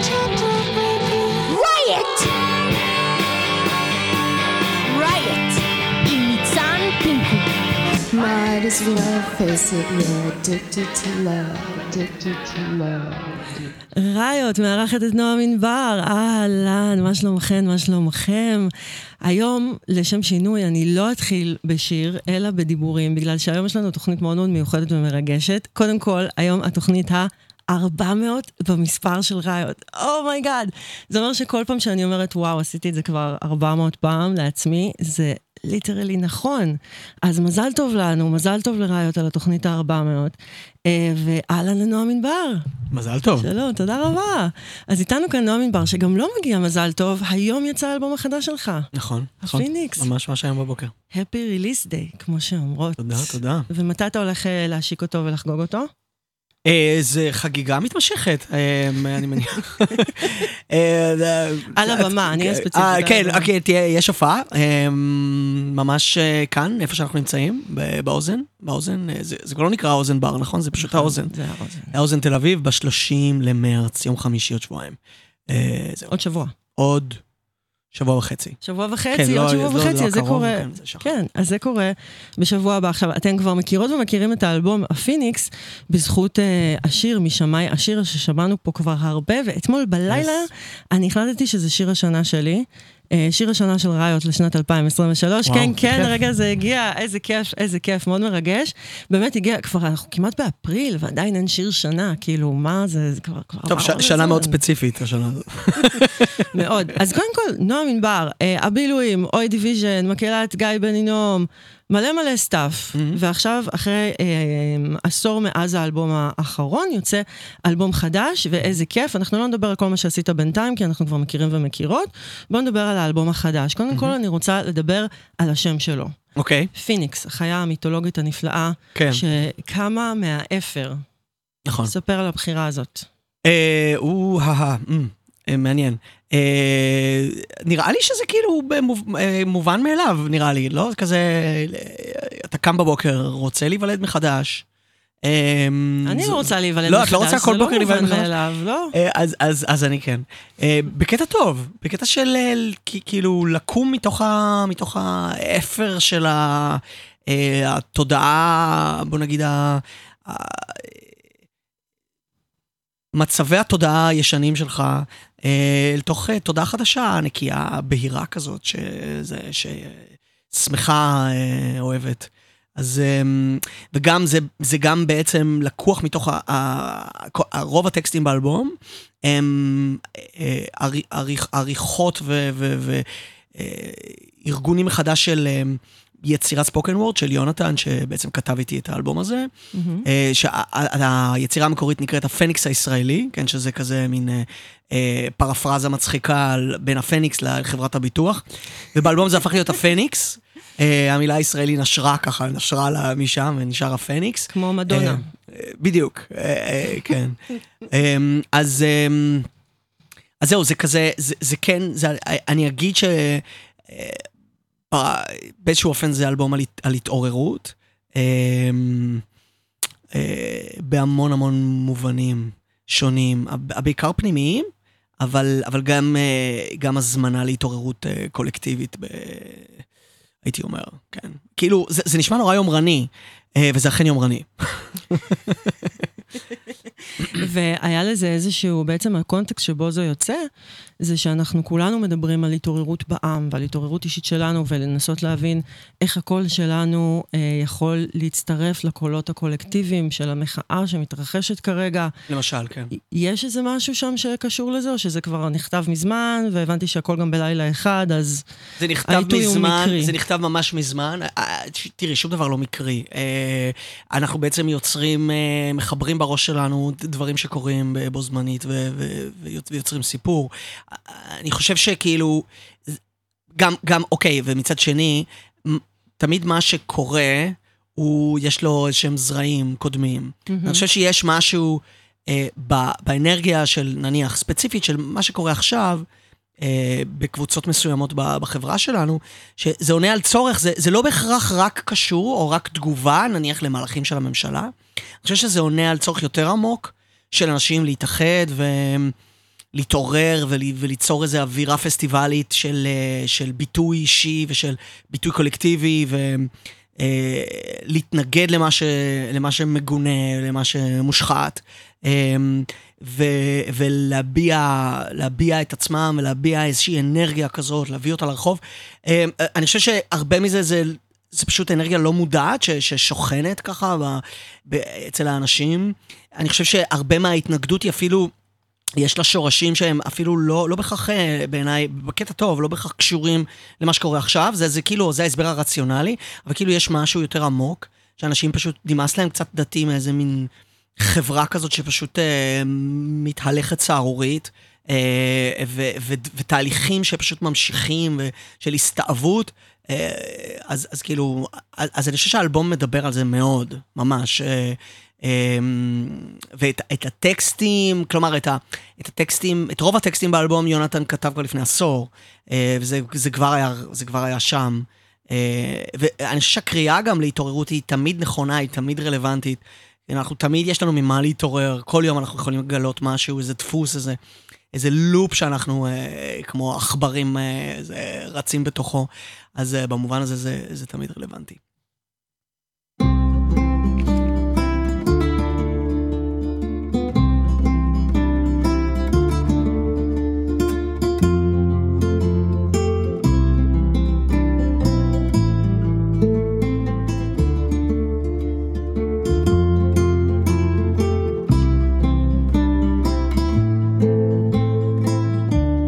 Riot! Riot! עם ניצן פינקו. Might as well face it, you're addicted to love, addicted to love. ראיות, מארחת את נועם ענבר. אהלן, מה שלומכם, מה שלומכם? היום, לשם שינוי, אני לא אתחיל בשיר, אלא בדיבורים, בגלל שהיום יש לנו תוכנית מאוד מאוד מיוחדת ומרגשת. קודם כל, היום התוכנית 400 במספר של ראיות. אומייגאד! זה אומר שכל פעם שאני אומרת, וואו, עשיתי את זה כבר 400 פעם לעצמי, זה ליטרלי נכון. אז מזל טוב לנו, מזל טוב לראיות על התוכנית 400. ואהלן לנועם ענבר. מזל טוב. שלום, תודה רבה. אז איתנו כאן נועם ענבר, שגם לא מגיע מזל טוב, היום יצא האלבום החדש שלך. נכון, נכון. הפיניקס. ממש היום בבוקר. Happy Release Day, כמו שאומרות. תודה. ומתי אתה הולך להשיק אותו ולחגוג אותו? זה חגיגה מתמשכת, אני מניח. על הבמה, אני אהיה ספציפית. כן, יש הופעה, ממש כאן, איפה שאנחנו נמצאים, באוזן, זה כבר לא נקרא האוזן בר, נכון? זה פשוט האוזן. זה האוזן. האוזן תל אביב, ב-30 למרץ, יום חמישי, עוד שבועיים. עוד שבוע. עוד שבוע וחצי. שבוע וחצי, עוד שבוע וחצי, אז זה קורה. כן, אז זה קורה בשבוע הבא. עכשיו, אתם כבר מכירות ומכירים את האלבום הפיניקס, בזכות השיר משמי, השיר ששמענו פה כבר הרבה, ואתמול בלילה אני החלטתי שזה שיר השנה שלי, שיר השנה של ראיות לשנת 2023. כן, רגע, זה הגיע, איזה כיף, מאוד מרגש. באמת הגיע, כבר אנחנו כמעט באפריל, ועדיין אין שיר שנה, כאילו, מה זה כבר... טוב, שנה מאוד ספציפית, השנה הזאת. מאוד. אז קודם כל, נועם ענבר, הבילויים, אוי דיוויז'ן, מקהלת גיא בן הינום, מלא סטאפ, ועכשיו אחרי עשור מאז האלבום האחרון יוצא אלבום חדש, ואיזה כיף. אנחנו לא נדבר על כל מה שעשית בינתיים, כי אנחנו כבר מכירים ומכירות. בואו נדבר על האלבום החדש. קודם כל אני רוצה לדבר על השם שלו. אוקיי. פיניקס, החיה המיתולוגית הנפלאה, שקמה מהאפר. נכון. ספר על הבחירה הזאת. מעניין. נראה לי שזה כאילו מובן מאליו, נראה לי, לא? כזה, אתה קם בבוקר, רוצה להיוולד מחדש. אני לא רוצה להיוולד מחדש. לא, את לא רוצה כל בוקר להיוולד מחדש? לא. אז אני כן. בקטע טוב, בקטע של כאילו לקום מתוך האפר של התודעה, בוא נגיד, מצבי התודעה הישנים שלך, לתוך תודעה חדשה, נקייה, בהירה כזאת, ששמחה אוהבת. אז, וגם זה גם בעצם לקוח מתוך רוב הטקסטים באלבום, הם עריכות וארגונים מחדש של יצירת ספוקן וורד של יונתן, שבעצם כתב איתי את האלבום הזה, שהיצירה המקורית נקראת הפניקס הישראלי, כן, שזה כזה מין פרפרזה מצחיקה בין הפניקס לחברת הביטוח, ובאלבום זה הפך להיות הפניקס, המילה הישראלי נשרה לה משם, ונשאר הפניקס. כמו מדונה. בדיוק, כן. אז זהו, זה כזה, זה כן, אני אגיד ש... באיזשהו אופן זה אלבום על התעוררות, בהמון מובנים שונים, בעיקר פנימיים, אבל גם הזמנה להתעוררות קולקטיבית, הייתי אומר, כן. כאילו, זה נשמע נורא יומרני, וזה אכן יומרני. והיה לזה איזשהו, בעצם הקונטקסט שבו זה יוצא, זה שאנחנו כולנו מדברים על התעוררות בעם, ועל התעוררות אישית שלנו, ולנסות להבין איך הקול שלנו יכול להצטרף לקולות הקולקטיביים של המחאה שמתרחשת כרגע. למשל, כן. יש איזה משהו שם שקשור לזה, או שזה כבר נכתב מזמן, והבנתי שהכל גם בלילה אחד, אז זה נכתב מזמן, זה נכתב ממש מזמן. תראי, שום דבר לא מקרי. אנחנו בעצם יוצרים, מחברים בראש שלנו דברים שקורים בו זמנית, ויוצרים סיפור. אני חושב שכאילו, גם, אוקיי, ומצד שני, תמיד מה שקורה, יש לו איזשהם זרעים קודמים. אני חושב שיש משהו באנרגיה של, נניח, ספציפית של מה שקורה עכשיו, בקבוצות מסוימות בחברה שלנו, שזה עונה על צורך, זה לא בהכרח רק קשור, או רק תגובה, נניח למהלכים של הממשלה. אני חושב שזה עונה על צורך יותר עמוק, של אנשים להתאחד להתעורר וליצור איזו אווירה פסטיבלית של ביטוי אישי ושל ביטוי קולקטיבי, להתנגד למה שמגונה, למה שמושחת, ולהביע את עצמם, ולהביע איזושהי אנרגיה כזאת, להביא אותה לרחוב. אני חושב שהרבה מזה זה פשוט אנרגיה לא מודעת, ששוכנת ככה אצל האנשים. אני חושב שהרבה מההתנגדות היא אפילו, יש לה שורשים שהם אפילו לא בכך, בעיניי, בקטע טוב, לא בכך קשורים למה שקורה עכשיו. זה כאילו, זה ההסבר הרציונלי, אבל כאילו יש משהו יותר עמוק, שאנשים פשוט נמאס להם קצת דתי מאיזה מין חברה כזאת שפשוט מתהלכת סערורית, ותהליכים שפשוט ממשיכים, של הסתאבות. אז כאילו, אז אני חושב שהאלבום מדבר על זה מאוד, ממש. ואת הטקסטים, כלומר, את הטקסטים, את רוב הטקסטים באלבום יונתן כתב כבר לפני עשור, וזה כבר היה שם. ואני חושב שהקריאה גם להתעוררות היא תמיד נכונה, היא תמיד רלוונטית. אנחנו תמיד, יש לנו ממה להתעורר, כל יום אנחנו יכולים לגלות משהו, איזה דפוס, איזה לופ שאנחנו כמו עכברים רצים בתוכו. אז במובן הזה זה תמיד רלוונטי.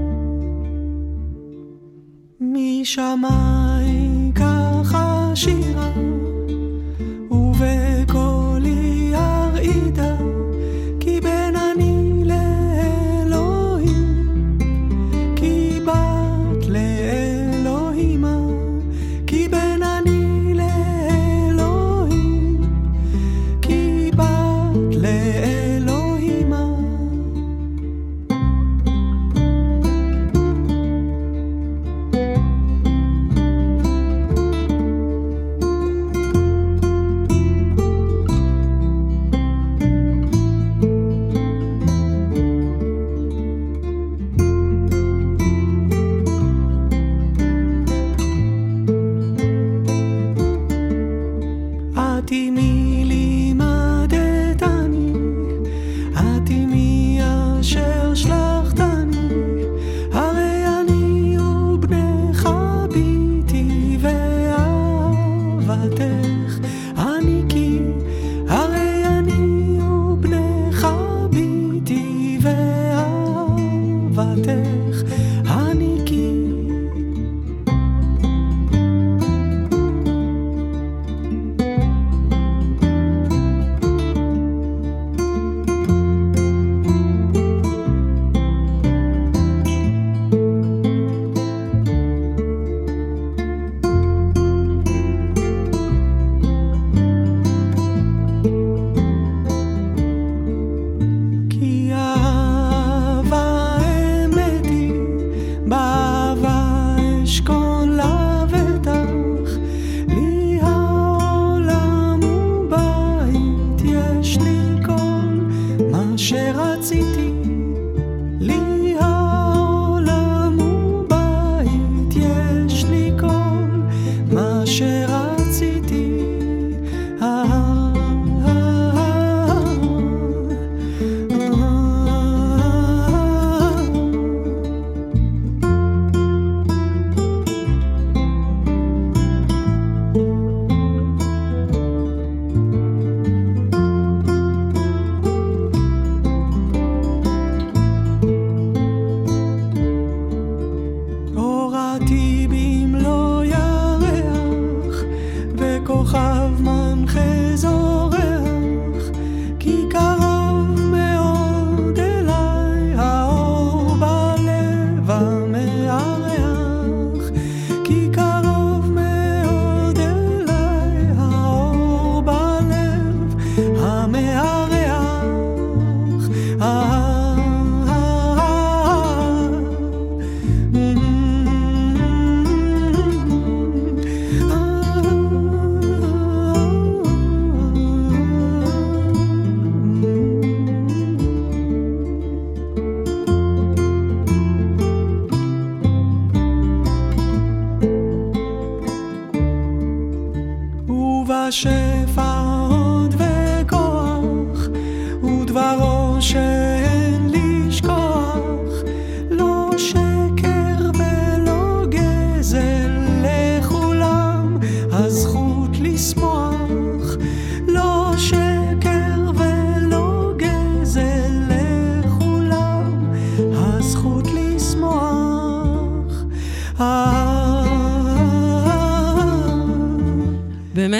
משמיים ככה שיר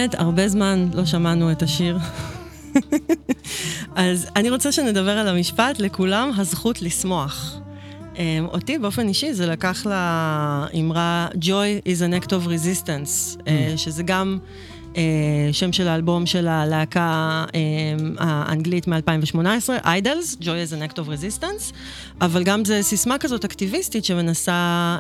באמת, הרבה זמן לא שמענו את השיר. אז אני רוצה שנדבר על המשפט, לכולם הזכות לשמוח. אותי באופן אישי זה לקח לאמרה Joy is an act of resistance, שזה גם שם של האלבום של הלהקה האנגלית מ-2018, Idols, Joy is an act of resistance, אבל גם זה סיסמה כזאת אקטיביסטית שמנסה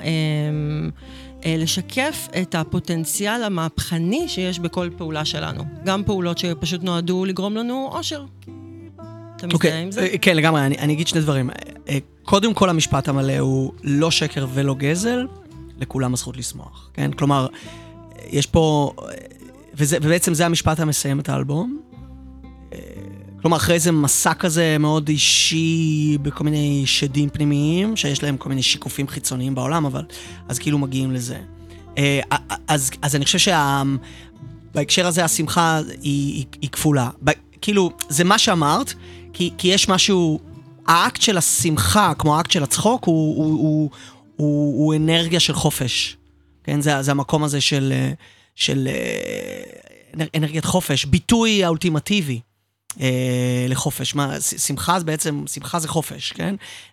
לשקף את הפוטנציאל המהפכני שיש בכל פעולה שלנו. גם פעולות שפשוט נועדו לגרום לנו אושר. אתה מזדהה עם זה? כן, לגמרי, אני אגיד שני דברים. קודם כל המשפט המלא הוא לא שקר ולא גזל, לכולם הזכות לשמוח. כן? כלומר, יש פה, ובעצם זה המשפט המסיים את האלבום. כלומר, אחרי זה מסע כזה מאוד אישי בכל מיני שדים פנימיים, שיש להם כל מיני שיקופים חיצוניים בעולם, אבל אז כאילו מגיעים לזה. אז אני חושב שבהקשר הזה השמחה היא כפולה. כאילו, זה מה שאמרת, כי יש משהו, האקט של השמחה, כמו האקט של הצחוק, הוא אנרגיה של חופש. כן? זה המקום הזה של אנרגיית חופש, ביטוי האולטימטיבי. לחופש. שמחה זה בעצם, שמחה זה חופש, כן?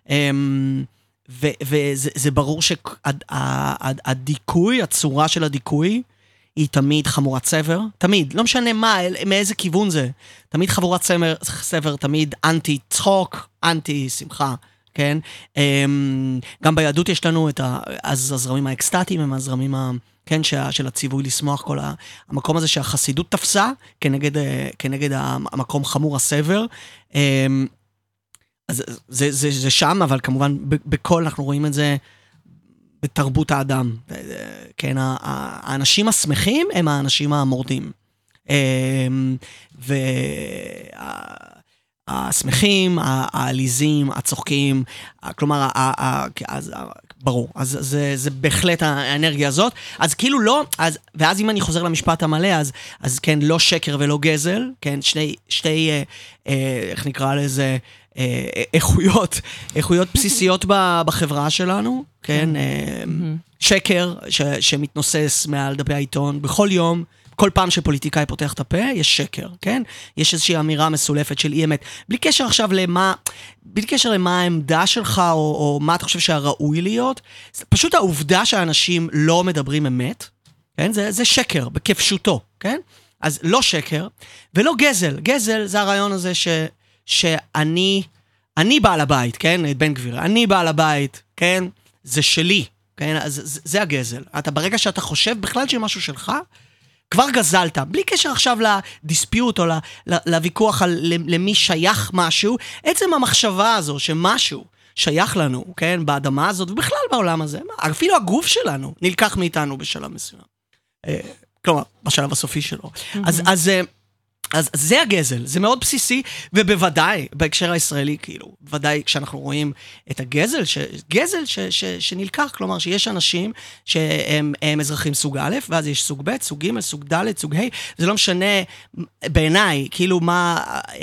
וזה ברור שהדיכוי, הצורה של הדיכוי, היא תמיד חמורת סבר, תמיד, לא משנה מה, מאיזה כיוון זה, תמיד חמורת סבר, תמיד אנטי צחוק, אנטי שמחה, כן? גם ביהדות יש לנו את הזרמים האקסטטיים, הם הזרמים כן, של הציווי לשמוח, כל המקום הזה שהחסידות תפסה, כנגד המקום חמור הסבר. אז זה שם, אבל כמובן בכל אנחנו רואים את זה בתרבות האדם. כן, האנשים השמחים הם האנשים המורדים. והשמחים, העליזים, הצוחקים, כלומר, ברור, אז זה בהחלט האנרגיה הזאת, אז כאילו לא, ואז אם אני חוזר למשפט המלא, אז כן, לא שקר ולא גזל, כן, שתי איך נקרא לזה, איכויות בסיסיות בחברה שלנו, כן, שקר שמתנוסס מעל דפי העיתון בכל יום, כל פעם שפוליטיקאי פותח את הפה, יש שקר, כן? יש איזושהי אמירה מסולפת של אי אמת. בלי קשר עכשיו בלי קשר למה העמדה שלך, או מה אתה חושב שהראוי להיות, פשוט העובדה שהאנשים לא מדברים אמת, כן? זה שקר, בכפשוטו, כן? אז לא שקר, ולא גזל. גזל זה הרעיון הזה שאני בעל הבית, כן? את בן גביר. אני בעל הבית, כן? זה שלי, כן? אז זה הגזל. ברגע שאתה חושב בכלל שמשהו שלך, כבר גזלת, בלי קשר עכשיו לדיספיוט או לוויכוח על למי שייך משהו, עצם המחשבה הזו שמשהו שייך לנו, כן, באדמה הזאת, ובכלל בעולם הזה, אפילו הגוף שלנו נלקח מאיתנו בשלב מסוים. כלומר, בשלב הסופי שלו. אז זה הגזל, זה מאוד בסיסי, ובוודאי, בהקשר הישראלי, כאילו, בוודאי כשאנחנו רואים את הגזל, שנלקח, כלומר, שיש אנשים שהם אזרחים סוג א', ואז יש סוג ב', סוג ג', סוג ד', סוג ה', זה לא משנה בעיניי, כאילו מה,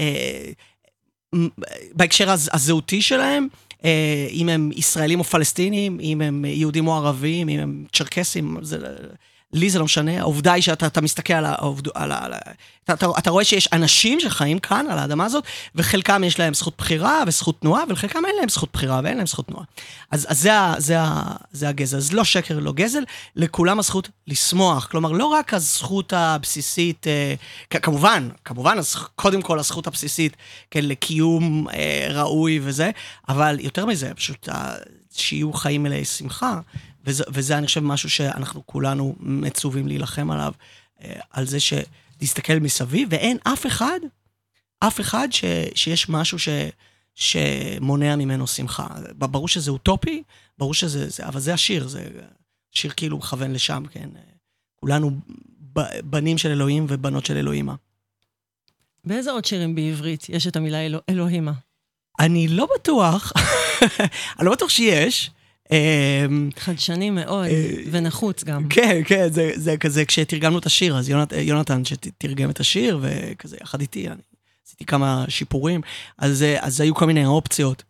בהקשר הזהותי שלהם, אם הם ישראלים או פלסטינים, אם הם יהודים או ערבים, אם הם צ'רקסים, לי זה לא משנה, העובדה היא שאתה מסתכל אתה רואה שיש אנשים שחיים כאן על האדמה הזאת, וחלקם יש להם זכות בחירה וזכות תנועה, ולחלקם אין להם זכות בחירה ואין להם זכות תנועה. אז זה הגזל, אז לא שקר, לא גזל, לכולם הזכות לשמוח, כלומר לא רק הזכות הבסיסית, כמובן, קודם כל הזכות הבסיסית, כן, לקיום ראוי וזה, אבל יותר מזה, פשוט שיהיו חיים מלאי שמחה, וזה אני חושב משהו שאנחנו כולנו מצווים להילחם עליו, על זה שתסתכל מסביב, ואין אף אחד שיש משהו שמונע ממנו שמחה. ברור שזה אוטופי, ברור שזה, אבל זה השיר, זה שיר כאילו מכוון לשם, כן? כולנו בנים של אלוהים ובנות של אלוהימה. באיזה עוד שירים בעברית יש את המילה אלוהימה? אני לא בטוח, אני לא בטוח שיש, חדשני מאוד, ונחוץ גם. כן, זה כזה, כשתרגמנו את השיר, אז יונתן שתרגם את השיר, וכזה, יחד איתי, אני עשיתי כמה שיפורים, אז היו כל מיני אופציות,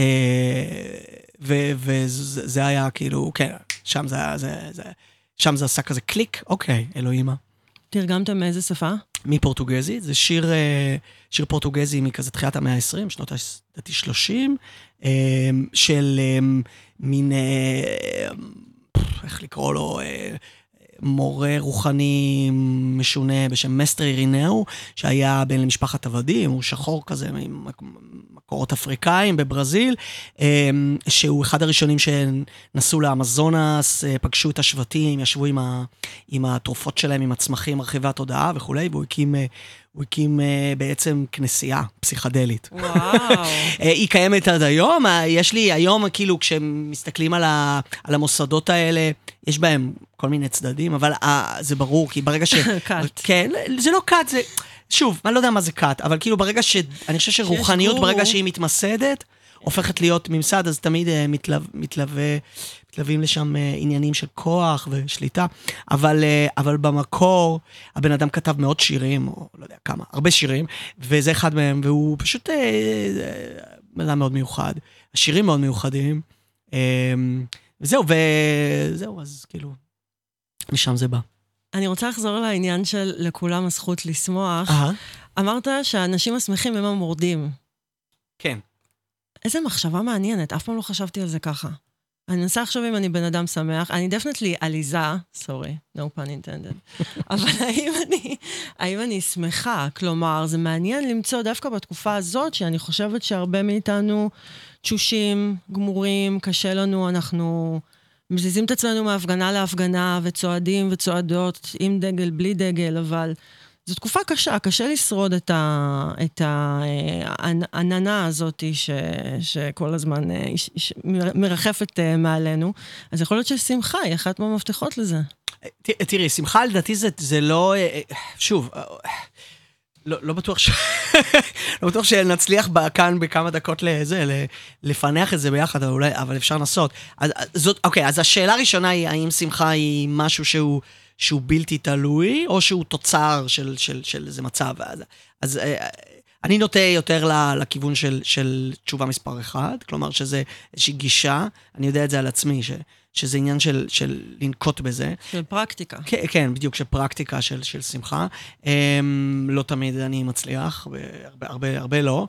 וזה היה כאילו, כן, שם זה עשה כזה קליק, אוקיי, אלוהימה. תרגמתם מאיזה שפה? מפורטוגזית, זה שיר פורטוגזי מכזה תחילת המאה ה-20, שנות ה-30, של מין, איך לקרוא לו, מורה רוחני משונה בשם מסטר אירינאו, שהיה בן למשפחת עבדים, הוא שחור כזה, מקורות אפריקאים בברזיל, שהוא אחד הראשונים שנסעו לאמזונס, פגשו את השבטים, ישבו עם התרופות שלהם, עם הצמחים, מרחיבי התודעה וכולי, והוא הקים בעצם כנסייה פסיכדלית. וואו. היא קיימת עד היום, יש לי היום, כאילו, כשמסתכלים על המוסדות האלה, יש בהם כל מיני צדדים, אבל זה ברור, כי ברגע קאט. כן, זה לא קאט, זה... שוב, אני לא יודע מה זה קאט, אבל כאילו ברגע אני חושב שרוחניות, ברגע שהיא מתמסדת, הופכת להיות ממסד, אז תמיד מתלווים לשם עניינים של כוח ושליטה, אבל במקור, הבן אדם כתב מאות שירים, או לא יודע כמה, הרבה שירים, וזה אחד מהם, והוא פשוט בן אדם מאוד מיוחד, השירים מאוד מיוחדים, וזהו, אז כאילו, משם זה בא. אני רוצה לחזור לעניין של לכולם הזכות לשמוח. אמרת שהאנשים השמחים הם המורדים. כן. איזה מחשבה מעניינת, אף פעם לא חשבתי על זה ככה. אני מנסה לחשוב אם אני בן אדם שמח, אני definitely עליזה, sorry, no pun intended, אבל האם אני שמחה? כלומר, זה מעניין למצוא דווקא בתקופה הזאת, שאני חושבת שהרבה מאיתנו תשושים, גמורים, קשה לנו, אנחנו מזיזים את עצמנו מהפגנה להפגנה, וצועדים וצועדות, עם דגל, בלי דגל, אבל זו תקופה קשה, קשה לשרוד את העננה הזאת שכל הזמן מרחפת מעלינו. אז יכול להיות ששמחה היא אחת מהמפתחות לזה. תראי, שמחה לדעתי זה לא, שוב, לא בטוח שנצליח כאן בכמה דקות לפענח את זה ביחד, אבל אפשר לנסות. אוקיי, אז השאלה הראשונה היא, האם שמחה היא משהו שהוא בלתי תלוי, או שהוא תוצר של איזה מצב. אז אני נוטה יותר לכיוון של תשובה מספר אחד, כלומר שזה איזושהי גישה, אני יודע את זה על עצמי, שזה עניין של לנקוט בזה. של פרקטיקה. כן, בדיוק, של פרקטיקה של שמחה. לא תמיד אני מצליח, הרבה לא.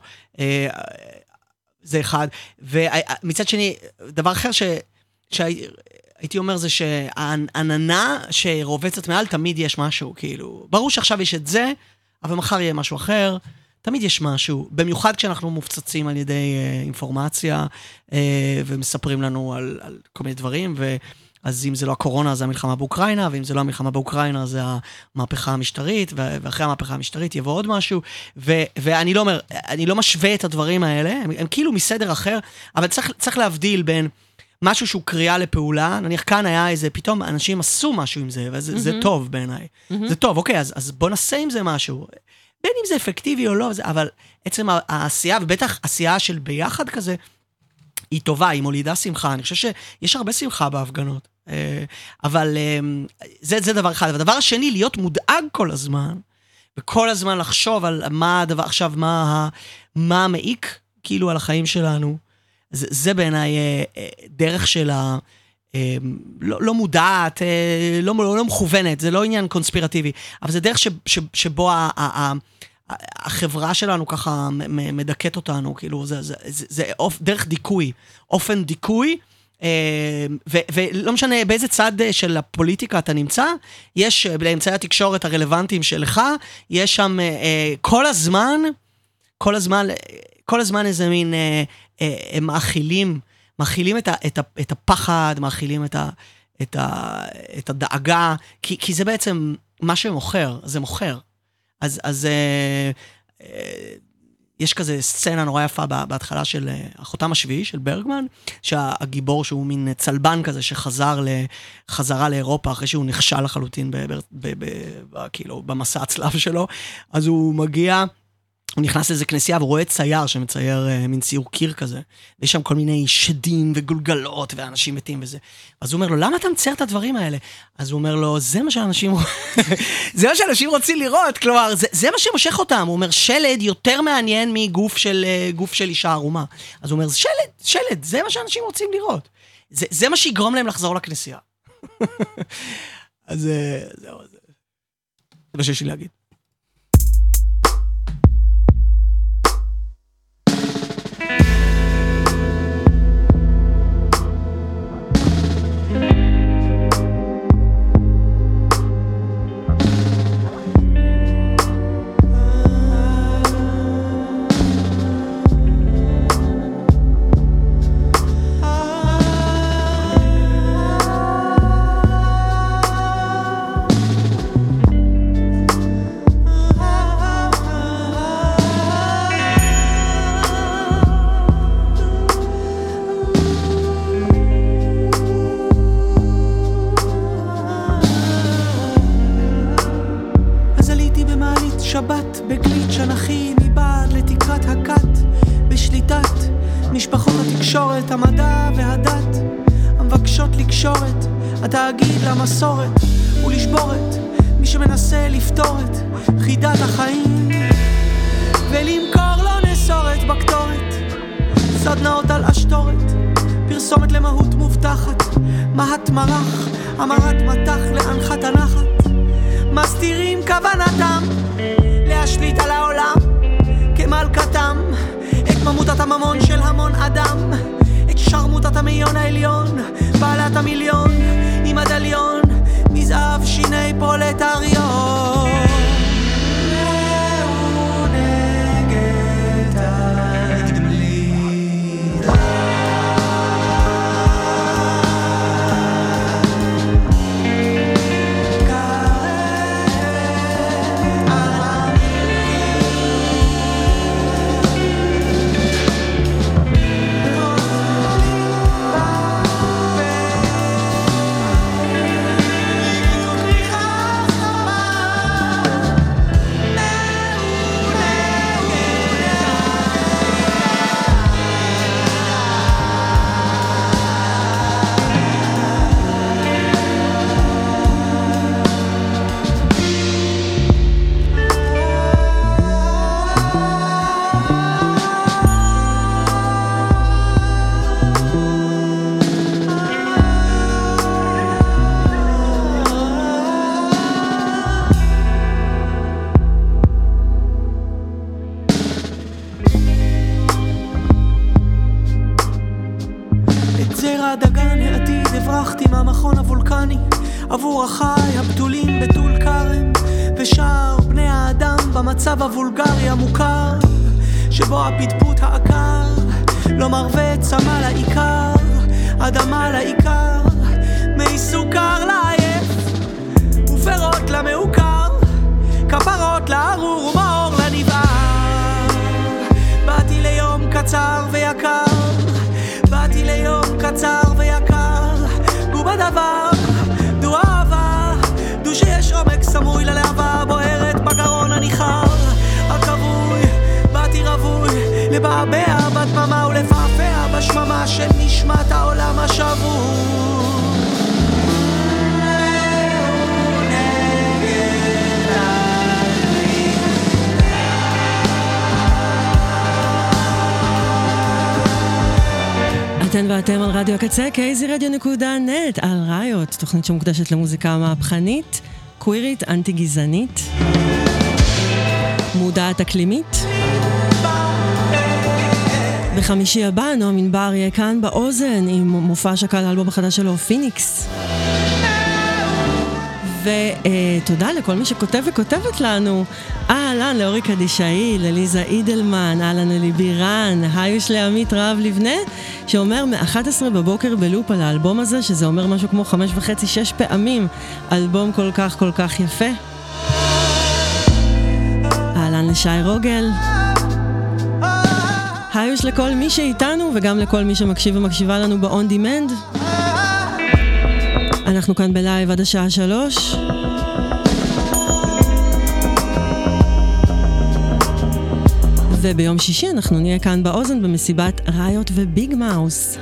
זה אחד. ומצד שני, דבר אחר הייתי אומר זה שהעננה שרובצת מעל, תמיד יש משהו, כאילו, ברור שעכשיו יש את זה, אבל מחר יהיה משהו אחר, תמיד יש משהו, במיוחד כשאנחנו מופצצים על ידי אינפורמציה, ומספרים לנו על כל מיני דברים, אז אם זה לא הקורונה, זה המלחמה באוקראינה, ואם זה לא המלחמה באוקראינה, זה המהפכה המשטרית, ואחרי המהפכה המשטרית יבוא עוד משהו, ואני לא אומר, אני לא משווה את הדברים האלה, הם כאילו מסדר אחר, אבל צריך להבדיל בין משהו שהוא קריאה לפעולה, נניח כאן היה איזה, פתאום אנשים עשו משהו עם זה, וזה טוב בעיניי. זה טוב, אוקיי, אז בוא נעשה עם זה משהו. בין אם זה אפקטיבי או לא, אבל עצם העשייה, ובטח עשייה של ביחד כזה, היא טובה, היא מולידה שמחה. אני חושב שיש הרבה שמחה בהפגנות. אבל זה דבר אחד. והדבר השני, להיות מודאג כל הזמן, וכל הזמן לחשוב על מה הדבר, עכשיו, מה מעיק, כאילו, על החיים שלנו. זה בעיניי דרך של לא מודעת, לא מכוונת, זה לא עניין קונספירטיבי, אבל זה דרך שבו החברה שלנו ככה מדכאת אותנו, כאילו, זה דרך דיכוי, אופן דיכוי, ולא משנה באיזה צד של הפוליטיקה אתה נמצא, יש באמצעי התקשורת הרלוונטיים שלך, יש שם כל הזמן איזה מין, הם מאכילים את הפחד, מאכילים את הדאגה, כי זה בעצם מה שמוכר, זה מוכר. אז יש כזה סצנה נורא יפה בהתחלה של החותם השביעי, של ברגמן, שהגיבור שהוא מין צלבן כזה שחזרה לאירופה אחרי שהוא נכשל לחלוטין כאילו במסע הצלב שלו, אז הוא מגיע, הוא נכנס לאיזה כנסייה ורואה צייר שמצייר מין ציור קיר כזה, ויש שם כל מיני שדים וגולגלות ואנשים מתים וזה. אז הוא אומר לו, למה אתה מצייר את הדברים האלה? אז הוא אומר לו, זה מה שאנשים רוצים לראות, כלומר, זה מה שמושך אותם. הוא אומר, שלד יותר מעניין מגוף של אישה ערומה. אז הוא אומר, שלד, זה מה שאנשים רוצים לראות. זה מה שיגרום להם לחזור לכנסייה. אז זהו. זה מה שיש לי להגיד. שבת בגליץ' אנכי מבעד לתקרת הכת בשליטת משפחות התקשורת, המדע והדת המבקשות לקשורת התאגיד למסורת ולשבורת מי שמנסה לפתור את חידת החיים ולמכור לו נסורת בקטורת, סדנאות על אשתורת, פרסומת למהות מובטחת, מהת מרח, אמרת מתח להנחת הנחת, מסתירים כוונתם להשליט על העולם כמלכתם, את ממותת הממון של המון אדם, את שרמותת המיון העליון, בעלת המיליון עם הדליון, מזהב שיני פרולטריון. עבור החי הבתולים בטול כרם ושאר בני האדם במצב הוולגרי המוכר שבו הפטפוט העקר לא מרווה צמא לעיקר, אדמה לעיקר, מי סוכר לעייף ופירות למעוקר, כפרות לארור ומאור לנבער. באתי ליום קצר ויקר, באתי ליום קצר ויקר, גו בדבר דו אהבה, דו שיש עומק סמוי ללהבה בוערת בגרון הניחר הכבוי. באתי רווי לבעבע בדממה ולפעפע בשממה של נשמת העולם השבוי. אתן ואתם על רדיו הקצה, kzradio.net, על ראיות, תוכנית שמוקדשת למוזיקה מהפכנית, קווירית, אנטי גזענית, מודעת אקלימית. בחמישי הבא נועם ענבר יהיה כאן באוזן עם מופע שקל האלבום החדש שלו, פיניקס. ותודה לכל מי שכותב וכותבת לנו. אהלן לאורי קדישאי, לליזה אידלמן, אהלן לליבירן, היוש לעמית רב לבנה, שאומר מ-11 בבוקר בלופ על האלבום הזה, שזה אומר משהו כמו 5.5-6 פעמים, אלבום כל כך כל כך יפה. אהלן לשי רוגל. היוש לכל מי שאיתנו וגם לכל מי שמקשיב ומקשיבה לנו ב-on demand. אנחנו כאן בלייב עד השעה 3. וביום שישי אנחנו נהיה כאן באוזן במסיבת ראיות וביג מאוס.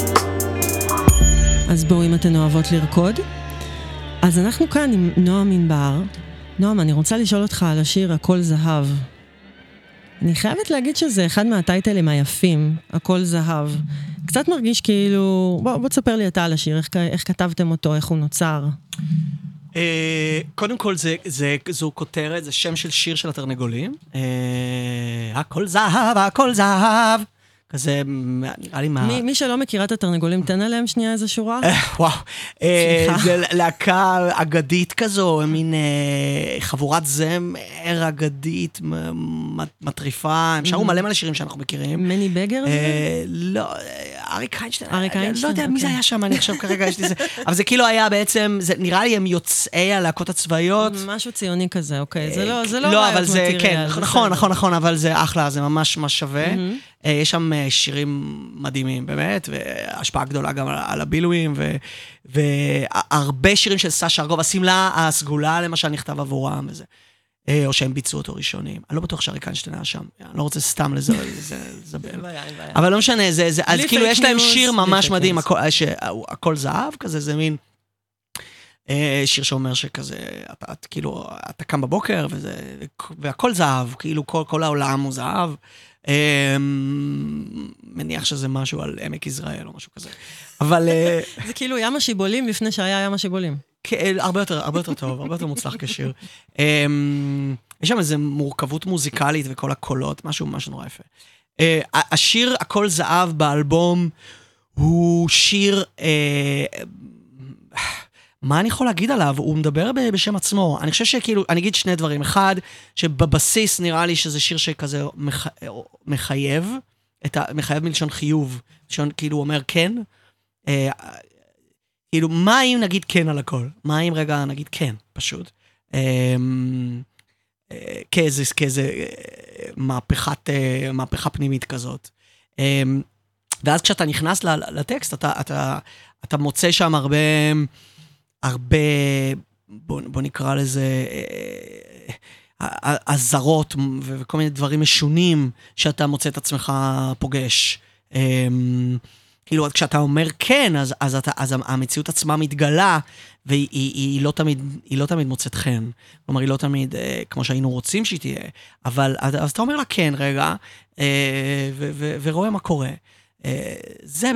אז בואו אם אתן אוהבות לרקוד. אז אנחנו כאן עם נועם ענבר. נועם, אני רוצה לשאול אותך על השיר הכל זהב. אני חייבת להגיד שזה אחד מהטייטלים היפים, הכל זהב. קצת מרגיש כאילו, בוא תספר לי אתה על השיר, איך כתבתם אותו, איך הוא נוצר. קודם כל, זו כותרת, זה שם של שיר של התרנגולים. הכל זהב, הכל זהב. כזה, נראה לי מה... מי שלא מכירה את התרנגולים, תן עליהם שנייה איזה שורה. וואו. זה להקה אגדית כזו, מין חבורת זמר אגדית, מטריפה. הם שרו מלא שירים שאנחנו מכירים. מני בגר? לא, אריק איינשטיין. אריק איינשטיין. לא יודע מי זה היה שם, אני חושב כרגע יש לי זה. אבל זה כאילו היה בעצם, נראה לי הם יוצאי הלהקות הצבאיות. משהו ציוני כזה, אוקיי. זה לא לא, אבל זה, כן, נכון, אבל זה אחלה, זה ממש שווה. יש שם שירים מדהימים, באמת, והשפעה גדולה גם על הבילויים, והרבה שירים של סשה ארגוב, השמלה הסגולה, למשל, נכתב עבורם, וזה. או שהם ביצעו אותו ראשונים. אני לא בטוח שאריק איינשטיין היה שם, אני לא רוצה סתם לזבל. אבל לא משנה, אז כאילו יש להם שיר ממש מדהים, הכל זהב, כזה, זה מין שיר שאומר שכזה, כאילו, אתה קם בבוקר, והכל זהב, כאילו, כל העולם הוא זהב, מניח שזה משהו על עמק יזרעאל או משהו כזה. אבל... זה כאילו ים השיבולים לפני שהיה ים השיבולים. כן, הרבה יותר טוב, הרבה יותר מוצלח כשיר. יש שם איזו מורכבות מוזיקלית וכל הקולות, משהו נורא יפה. השיר הכל זהב באלבום הוא שיר... מה אני יכול להגיד עליו? הוא מדבר בשם עצמו. אני חושב שכאילו, אני אגיד שני דברים. אחד, שבבסיס נראה לי שזה שיר שכזה מחייב, מחייב מלשון חיוב, מלשון כאילו אומר כן. כאילו, מה אם נגיד כן על הכל? מה אם רגע נגיד כן, פשוט? כאיזה מהפכה פנימית כזאת. ואז כשאתה נכנס לטקסט, אתה מוצא שם הרבה, בוא נקרא לזה, עזרות וכל מיני דברים משונים שאתה מוצא את עצמך פוגש. כאילו, כשאתה אומר כן, אז המציאות עצמה מתגלה, והיא לא תמיד מוצאת חן. כלומר, היא לא תמיד כמו שהיינו רוצים שהיא תהיה. אבל אז אתה אומר לה כן רגע, ורואה מה קורה. זה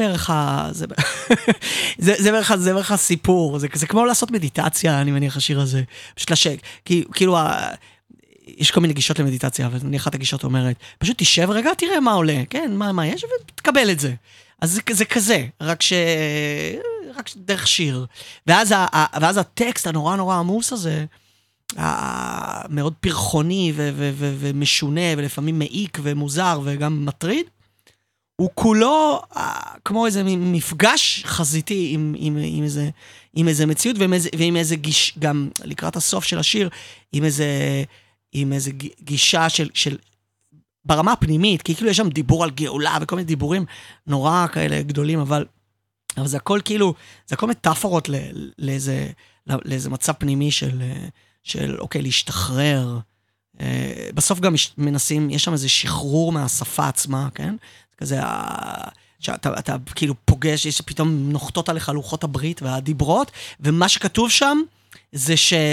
בערך הסיפור, זה כמו לעשות מדיטציה, אני מניח השיר הזה, פשוט לשק, כאילו, יש כל מיני גישות למדיטציה, אבל אני אחת הגישות אומרת, פשוט תשב רגע, תראה מה עולה, כן, מה יש, ותקבל את זה. אז זה כזה, רק דרך שיר. ואז הטקסט הנורא נורא עמוס הזה, מאוד פרחוני ומשונה, ולפעמים מעיק ומוזר וגם מטריד, הוא כולו כמו איזה מפגש חזיתי עם איזה מציאות, ועם איזה גם לקראת הסוף של השיר, עם איזה גישה של ברמה הפנימית, כי כאילו יש שם דיבור על גאולה, וכל מיני דיבורים נורא כאלה גדולים, אבל זה הכל כאילו, זה הכל מטאפורות לאיזה מצב פנימי של אוקיי, להשתחרר. בסוף גם מנסים, יש שם איזה שחרור מהשפה עצמה, כן? כזה, שאתה כאילו פוגש, יש פתאום נוחתות עליך לוחות הברית והדיברות, ומה שכתוב שם, זה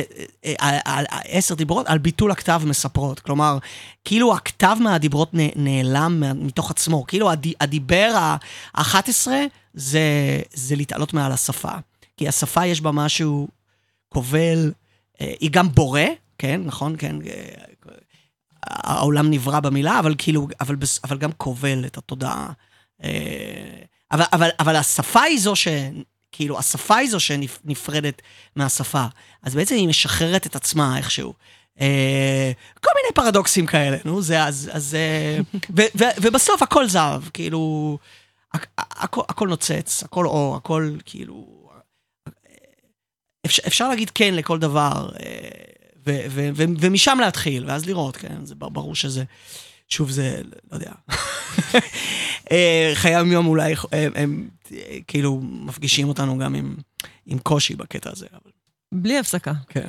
10 דיברות על ביטול הכתב מספרות. כלומר, כאילו הכתב מהדיברות נעלם מתוך עצמו. כאילו הדיבר ה-11 זה להתעלות מעל השפה. כי השפה יש בה משהו כובל, היא גם בורא, כן, נכון, כן, העולם נברא במילה, אבל כאילו, אבל גם כובל את התודעה. אבל השפה היא זו כאילו, השפה היא זו שנפרדת מהשפה. אז בעצם היא משחררת את עצמה איכשהו. כל מיני פרדוקסים כאלה, נו, ובסוף הכל זהב, כאילו, הכל נוצץ, הכל אור, הכל כאילו, אפשר להגיד כן לכל דבר, ומשם להתחיל, ואז לראות, כן, זה ברור שזה, שוב זה, לא יודע, חיי היום אולי הם כאילו מפגישים אותנו גם עם קושי בקטע הזה. בלי הפסקה. כן.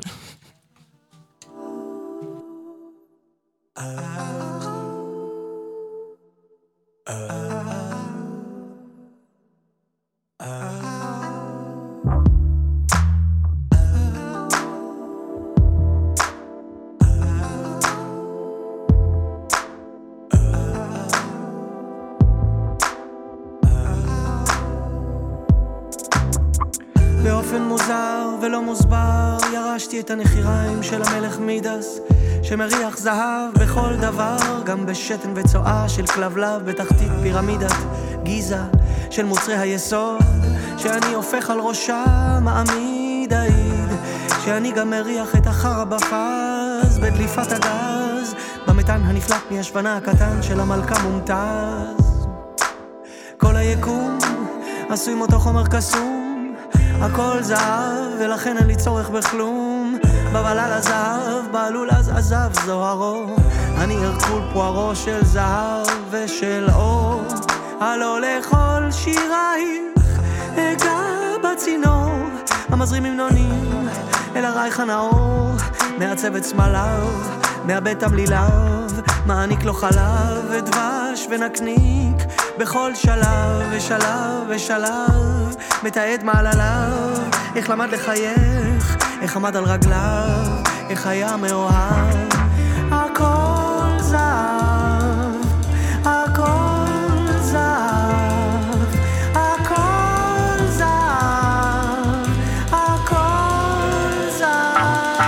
באופן מוזר ולא מוסבר, ירשתי את הנחיריים של המלך מידס, שמריח זהב בכל דבר, גם בשתן וצואה של כלבלב בתחתית פירמידת גיזה של מוצרי היסוד, שאני הופך על ראשה מעמיד העיד, שאני גם מריח את החרה בפז בדליפת הגז, במתן הנפלט מהשוונה הקטן של המלכה מומתז. כל היקום עשוי מאותו חומר קסום, הכל זהב ולכן אין לי צורך בכלום, בבלל הזהב בעלול אז עזב זוהרו, אני הרקול פוארו של זהב ושל אור, הלא לכל שירייך אגע בצינור המזרים המנונים אל הרייך הנאור, מעצב את סמליו, מאבד תמליליו, מעניק לו חלב ודבש ונקניק בכל שלב ושלב ושלב, מתעד מעלליו, איך למד לחייך, איך עמד על רגליו, איך היה מאוהב. הכל זהב, הכל זהב, הכל זהב, הכל זהב.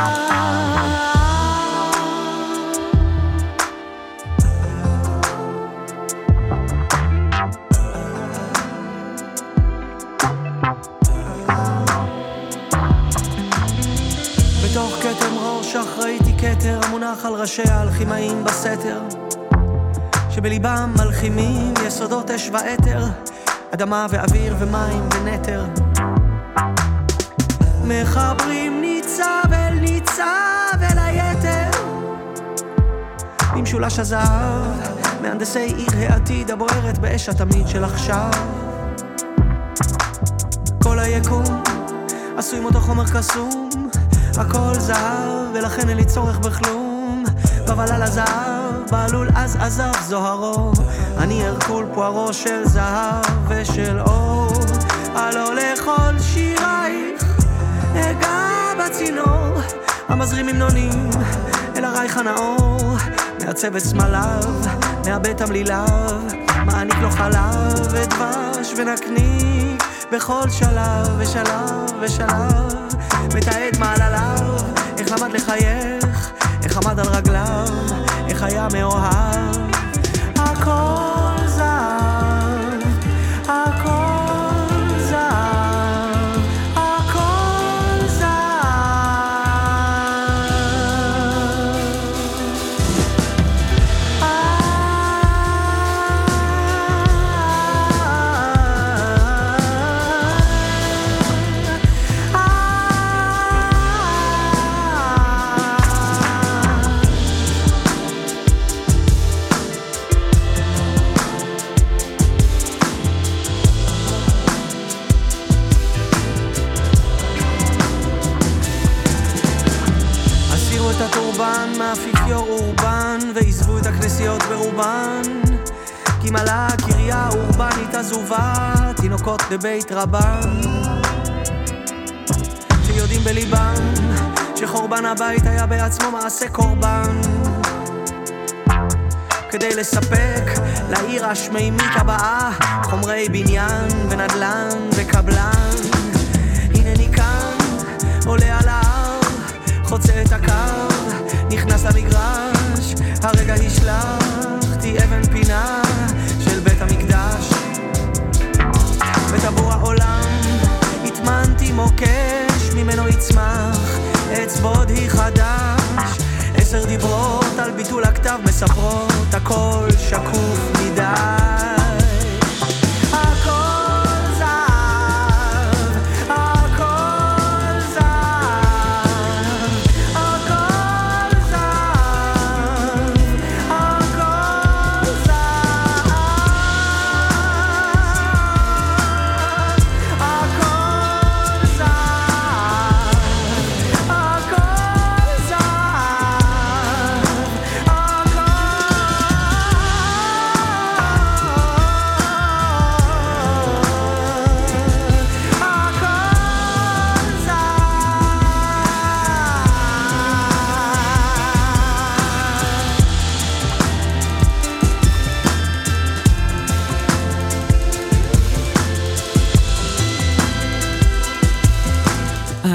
בתוך כתם ראש ראיתי כתר המונח על ראשי האלכימאים בסתר, שבליבם מלחימים יסודות אש ואתר, אדמה ואוויר ומים ונתר, מחברים ניצב אל היתר, במשולש הזהב מהנדסי עיר העתיד הבוערת באש התמיד של עכשיו. כל היקום עשוי מאותו חומר קסום, הכל זהב ולכן אין לי צורך בכלום, בבלל הזהב בעלול אז עזב זוהרו, אני הרקול פוארו של זהב ושל אור, הלא לכל שירייך אגע בצינור המזרים המנונים אל הרייך הנאור, מעצב את סמליו, מאבד תמליליו, מעניק לו חלב ודבש ונקניק בכל שלב ושלב ושלב, מתעד מעלליו, איך למד לחייך, איך עמד על רגליו, איך היה מאוהב. הכל זהב, הכל זהב, הכל זהב. מהאפיפיור אורבן ועזבו את הכנסיות ברובן, כי מלאה הקריה אורבנית עזובה, תינוקות לבית רבן שיודעים בליבם שחורבן הבית היה בעצמו מעשה קורבן, כדי לספק לעיר השמימית הבאה חומרי בניין ונדלן וקבלן. הנני כאן עולה על ההר, חוצה את הקו, נכנס למגרש, הרגע השלחתי אבן פינה של בית המקדש, בטבור העולם התמנתי מוקש, ממנו יצמח עץ בודי חדש, 10 דיברות על ביטול הכתב מספרות, הכל שקוף מדי.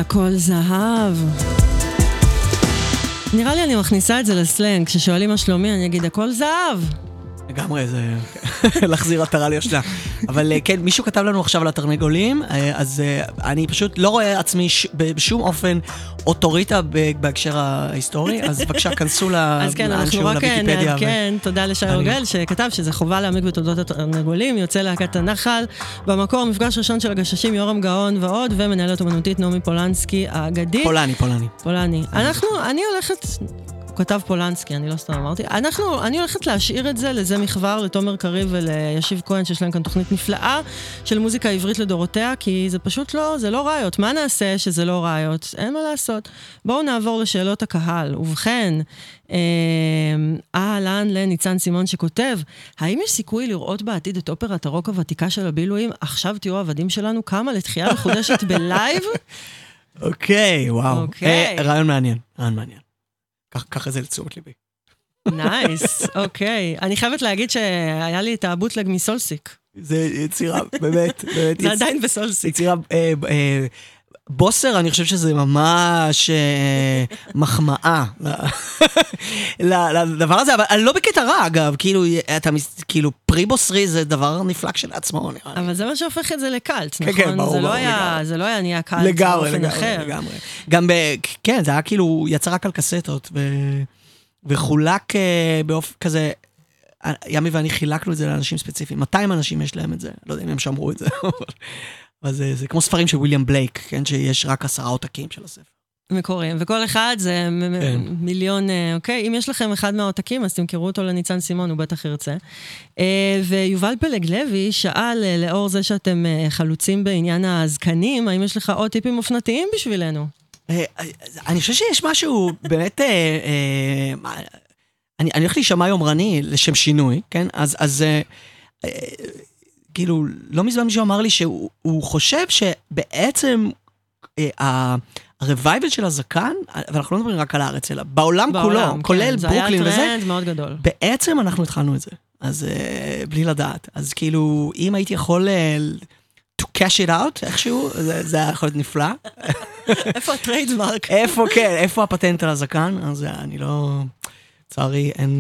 הכל זהב. נראה לי אני מכניסה את זה לסלנג, כששואלים מה שלומי אני אגיד הכל זהב. לגמרי, זה להחזיר עטרה ליושנה. אבל כן, מישהו כתב לנו עכשיו על התרנגולים, אז אני פשוט לא רואה עצמי בשום אופן אוטוריטה בהקשר ההיסטורי, אז בבקשה, כנסו אז כן, אנחנו רק נעדכן, תודה לשי אורגל, שכתב שזה חובה להעמיק בתולדות התרנגולים, יוצא להקת הנחל, במקור מפגש ראשון של הגששים, יורם גאון ועוד, ומנהלת אומנותית נעמי פולנסקי האגדית. פולני. אני הולכת... הוא כתב פולנסקי, אני לא סתם אמרתי. אני הולכת להשאיר את זה לזה מחבר, לתומר קריב ולישיב כהן, שיש להם כאן תוכנית נפלאה של מוזיקה עברית לדורותיה, כי זה פשוט לא, זה לא ראיות. מה נעשה שזה לא ראיות? אין מה לעשות. בואו נעבור לשאלות הקהל. ובכן, אהלן לניצן סימון שכותב, האם יש סיכוי לראות בעתיד את אופרת הרוק הוותיקה של הבילויים? עכשיו תהיו עבדים שלנו, כמה לתחייה מחודשת בלייב? אוקיי, וואו. רעיון מעניין. ככה זה לתשומת ליבי. נייס, אוקיי. אני חייבת להגיד שהיה לי את הבוטלג מסולסיק. זה יצירה, באמת. זה עדיין בסולסיק. יצירה, בוסר, אני חושב שזה ממש מחמאה לדבר הזה, אבל לא בקטע רע, אגב, כאילו פריבוסרי זה דבר נפלא כשלעצמו. אבל זה מה שהופך את זה לקלט, נכון? זה לא היה נהיה קלט באופן אחר. לגמרי. גם, כן, זה היה כאילו, יצא רק על קסטות, וחולק באופן כזה, ימי ואני חילקנו את זה לאנשים ספציפיים. 200 אנשים יש להם את זה, לא יודע אם הם שמרו את זה, אז זה כמו ספרים של וויליאם בלייק, כן, שיש רק 10 עותקים של הספר. מקוריים, וכל אחד זה מיליון, אוקיי? אם יש לכם אחד מהעותקים, אז תמכרו אותו לניצן סימון, הוא בטח ירצה. ויובל פלג לוי שאל, לאור זה שאתם חלוצים בעניין הזקנים, האם יש לך עוד טיפים אופנתיים בשבילנו? אני חושב שיש משהו באמת, אני הולך להישמע יומרני לשם שינוי, כן? אז כאילו, לא מזמן מישהו אמר לי שהוא חושב שבעצם הרווייבל של הזקן, ואנחנו לא מדברים רק על הארץ, אלא בעולם כולו, כולל ברוקלין וזה, זה היה טרנד מאוד גדול. בעצם אנחנו התחלנו את זה, אז בלי לדעת. אז כאילו, אם הייתי יכול to cash it out, איכשהו, זה היה יכול להיות נפלא. איפה הטריידמרק? איפה הפטנט על הזקן? אז אני לא, צערי, אין...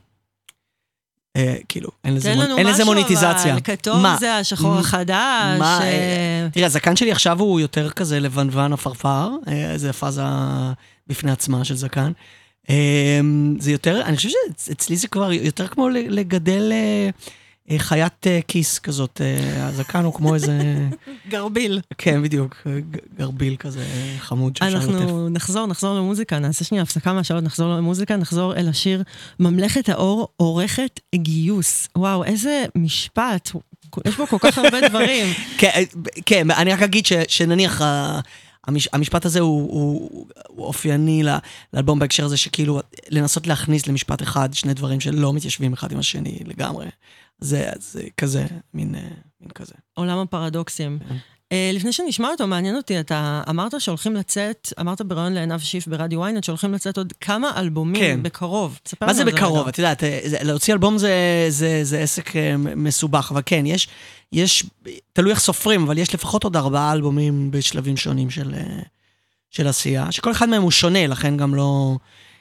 כאילו, אין לזה מוניטיזציה. כתוב זה השחור החדש. תראה, הזקן שלי עכשיו הוא יותר כזה לבנוון הפרפר, זה פאזה בפני עצמה של זקן. זה יותר, אני חושב שאצלי זה כבר יותר כמו לגדל חיית כיס כזאת, הזקן הוא כמו איזה... גרביל. כן, בדיוק, גרביל כזה חמוד שאפשר לטף. אנחנו נחזור למוזיקה, נעשה שנייה הפסקה מהשעות, נחזור למוזיקה, נחזור אל השיר ממלכת האור עורכת גיוס. וואו, איזה משפט, יש בו כל כך הרבה דברים. כן, אני רק אגיד שנניח... המשפט הזה הוא אופייני לאלבום בהקשר הזה, שכאילו לנסות להכניס למשפט אחד שני דברים שלא מתיישבים אחד עם השני לגמרי. זה כזה, מין כזה. עולם הפרדוקסים. לפני שנשמע אותו, מעניין אותי, אתה אמרת שהולכים לצאת, אמרת ברעיון לעיניו שיף ברדיו וויינט, שהולכים לצאת עוד כמה אלבומים בקרוב. מה זה בקרוב? את יודעת, להוציא אלבום זה עסק מסובך, אבל כן, יש, תלוי איך סופרים, אבל יש לפחות עוד 4 אלבומים בשלבים שונים של עשייה, שכל אחד מהם הוא שונה, לכן גם לא...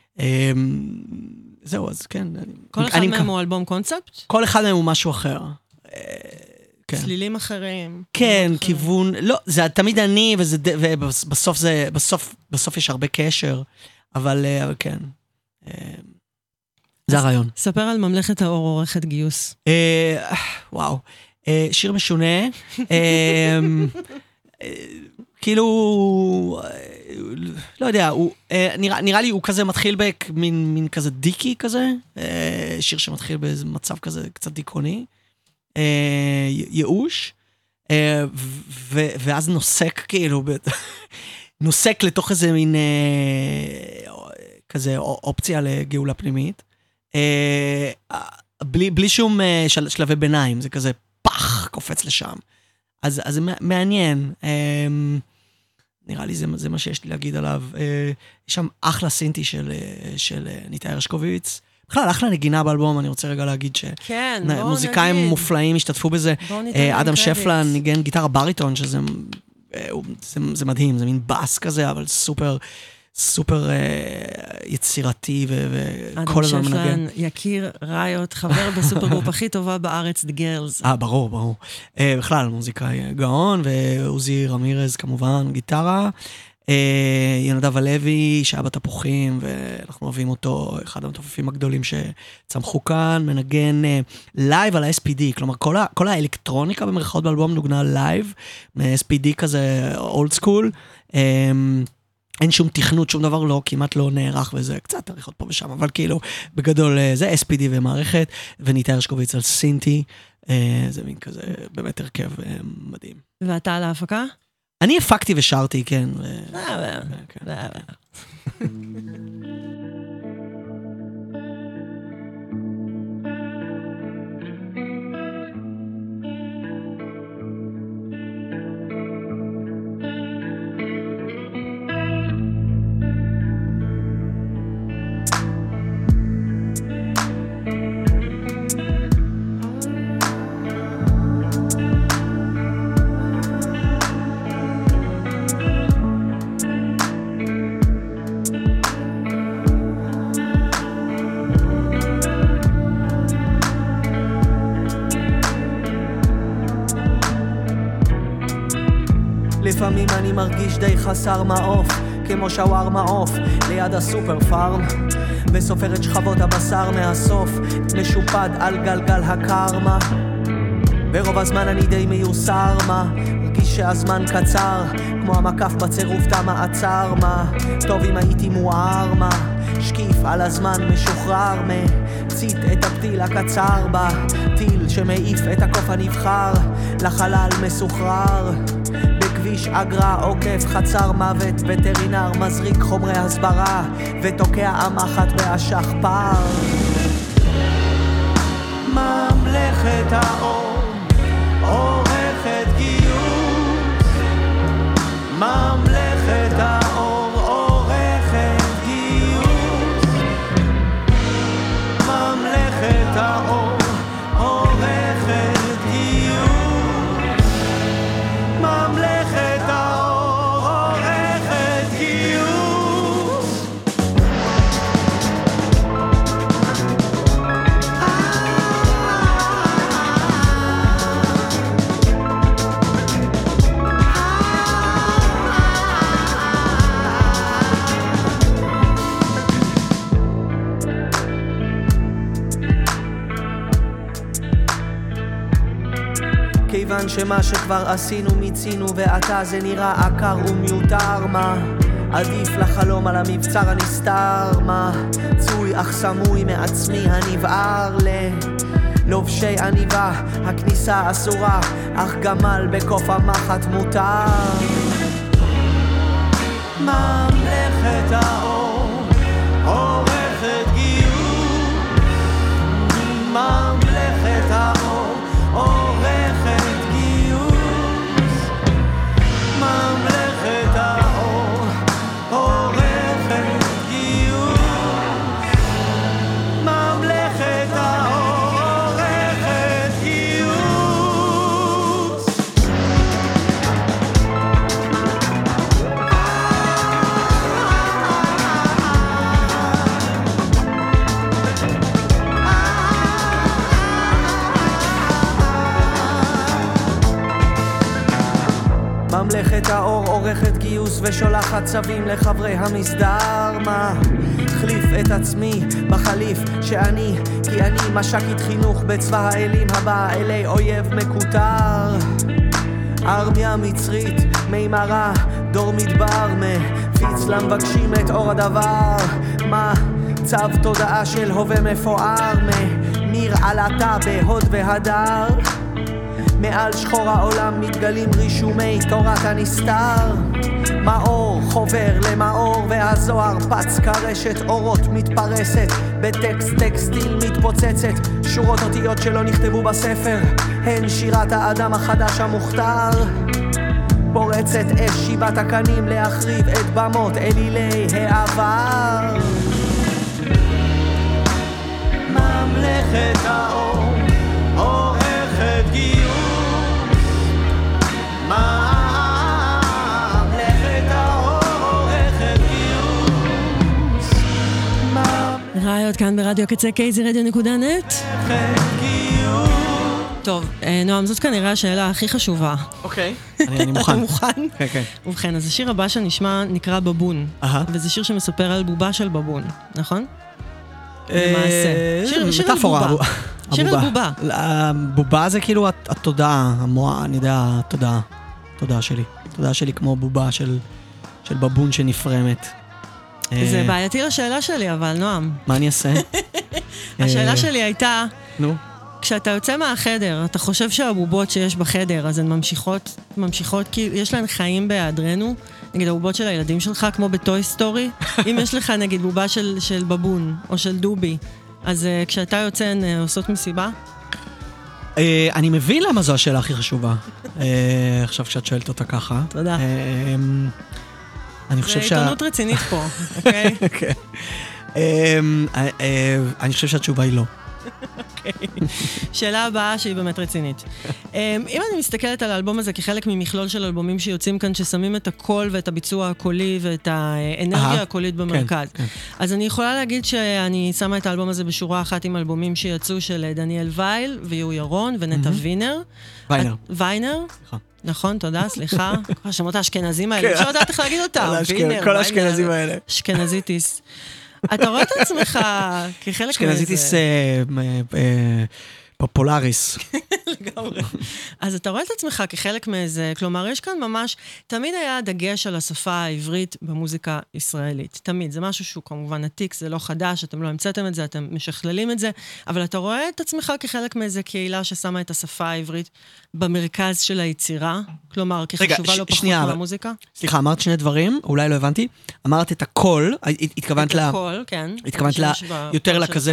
זהו, אז כן. כל אחד מהם הוא אלבום קונספט? כל אחד מהם הוא משהו אחר. צלילים אחרים. כן, כיוון, לא, זה תמיד אני, ובסוף יש הרבה קשר, אבל כן. זה הרעיון. ספר על ממלכת האור עורכת גיוס. וואו. שיר משונה. כאילו, לא יודע, נראה לי הוא כזה מתחיל במין כזה דיקי כזה, שיר שמתחיל באיזה מצב כזה קצת דיכאוני, ייאוש, ואז נוסק כאילו, נוסק לתוך איזה מין כזה אופציה לגאולה פנימית, בלי שום שלבי ביניים, זה כזה פח, קופץ לשם. אז זה מעניין, נראה לי זה מה שיש לי להגיד עליו. יש שם אחלה סינטי של ניתאי הרשקוביץ, בכלל אחלה נגינה באלבום, אני רוצה רגע להגיד שמוזיקאים מופלאים השתתפו בזה, אדם שפלן ניגן גיטרה בריטון, שזה זה מדהים, זה מין בס כזה, אבל סופר יצירתי וכל הזמן מנגן. אדם שפלן, יקיר, ראיות, חבר בסופר גרופ הכי טובה בארץ, The Girls. ברור. בכלל, מוזיקאי גאון, ועוזי רמירז כמובן, גיטרה. ינדב הלוי, שהיה בתפוחים, ואנחנו אוהבים אותו, אחד המתופפים הגדולים שצמחו כאן, מנגן לייב על ה-SPD, כלומר כל האלקטרוניקה במרכאות באלבום נוגנה לייב, מ-SPD כזה אולד סקול, אין שום תכנות, שום דבר לא, כמעט לא נערך וזה, קצת עריכות פה ושם, אבל כאילו בגדול זה SPD ומערכת, וניטה הרשקוביץ על סינטי, זה מין כזה באמת הרכב מדהים. ואתה על ההפקה? אני הפקתי ושרתי, כן. לפעמים אני מרגיש די חסר מעוף, כמו שווארמה עוף ליד הסופר פארם, וסופר את שכבות הבשר מהסוף, משופד על גלגל הקרמה. ברוב הזמן אני די מיוסר, מרגיש שהזמן קצר, כמו המקף בצירוף תמה עצר, טוב אם הייתי מואר, שקיף על הזמן משוחרר, מצית את הפתיל הקצר בטיל שמעיף את הקוף הנבחר לחלל מסוחרר. בכביש אגרה עוקף חצר מוות, וטרינר מזריק חומרי הסברה ותוקע המחט והשכפר. ממלכת האור עורכת גיוס, ממלכת האור עורכת גיוס, ממלכת האור עורכת גיוס, ממלכת האור עורכת גיוס. כיוון שמה שכבר עשינו מיצינו, ועתה זה נראה עקר ומיותר, מה עדיף לחלום על המבצר הנסתר, מה צוי אך סמוי מעצמי הנבער ללובשי עניבה, הכניסה אסורה אך גמל בקוף המחט מותר. ממלכת האור עורכת גיוס, ממלכת האור עורכת גיוס, ממלכת האור עורכת גיוס, ממלכת האור עורכת גיוס. ממלכת האור עורכת גיוס ושולחת צווים לחברי המסדר, מה חליף את עצמי בחליף שאני, כי אני מש"קית חינוך בצבא האלים הבא אלי אויב מקוטר. ארמיה מצרית מימרה דור מדבר, מפיץ למבקשים את אור הדבר, מה צו תודעה של הווה מפואר, ממיר עלתה בהוד והדר, מעל שחור העולם מתגלים רישומי תורת הנסתר. מאור חובר למאור, והזוהר פץ כרשת אורות מתפרסת, בטקסט טקסטיל מתפוצצת, שורות אותיות שלא נכתבו בספר, הן שירת האדם החדש המוכתר. פורצת אש שיבת הקנים להחריב את במות אלילי העבר. ממלכת האור עורכת גיוס, ממלכת חוזרת כאן ברדיו קצה kzradio.net. טוב, נועם, זאת כנראה השאלה הכי חשובה. אוקיי, אני מוכן. אתה מוכן? כן, כן. ובכן, אז השיר הבא שנשמע נקרא בבון. וזה שיר שמספר על בובה של בבון, נכון? למעשה. שיר על בובה. שיר על בובה. בובה זה כאילו התודעה, אני יודע, התודעה שלי. התודעה שלי כמו בובה של בבון שנפרמת. זה בעייתי לשאלה שלי, אבל נועם. מה אני אעשה? השאלה שלי הייתה, נו. כשאתה יוצא מהחדר, אתה חושב שהבובות שיש בחדר, אז הן ממשיכות, כי יש להן חיים בהיעדרנו, נגיד הבובות של הילדים שלך, כמו בטוי סטורי, אם יש לך נגיד בובה של בבון, או של דובי, אז כשאתה יוצא הן עושות מסיבה? אני מבין למה זו השאלה הכי חשובה. עכשיו כשאת שואלת אותה ככה. תודה. אני חושב זה עיתונות רצינית פה, אוקיי? אני חושב שהתשובה היא לא. שאלה הבאה שהיא באמת רצינית. אם אני מסתכלת על האלבום הזה כחלק ממכלול של אלבומים שיוצאים כאן, ששמים את הקול ואת הביצוע הקולי ואת האנרגיה הקולית במרכז, אז אני יכולה להגיד שאני שמה את האלבום הזה בשורה אחת עם אלבומים שיצאו של דניאל וייל ויו ירון ונטע וינר. ויינר? נכון, תודה, סליחה. השמות האשכנזים האלה, אפשר לדעת איך להגיד אותם. כל האשכנזים האלה. אשכנזיטיס. אתה רואה את עצמך כחלק מאיזה... אשכנזיטיס פופולריס. לגמרי. אז אתה רואה את עצמך כחלק מאיזה, כלומר, יש כאן ממש, תמיד היה דגש על השפה העברית במוזיקה ישראלית. תמיד. זה משהו שהוא כמובן עתיק, זה לא חדש, אתם לא המצאתם את זה, אתם משכללים את זה, אבל אתה רואה את עצמך כחלק מאיזה קהילה ששמה את השפה העברית במרכז של היצירה, כלומר, כחשובה לא פחות מהמוזיקה. סליחה, אמרת שני דברים, אולי לא הבנתי. אמרת את הקול, התכוונת לה... את הקול, כן. התכוונת לה יותר לכזה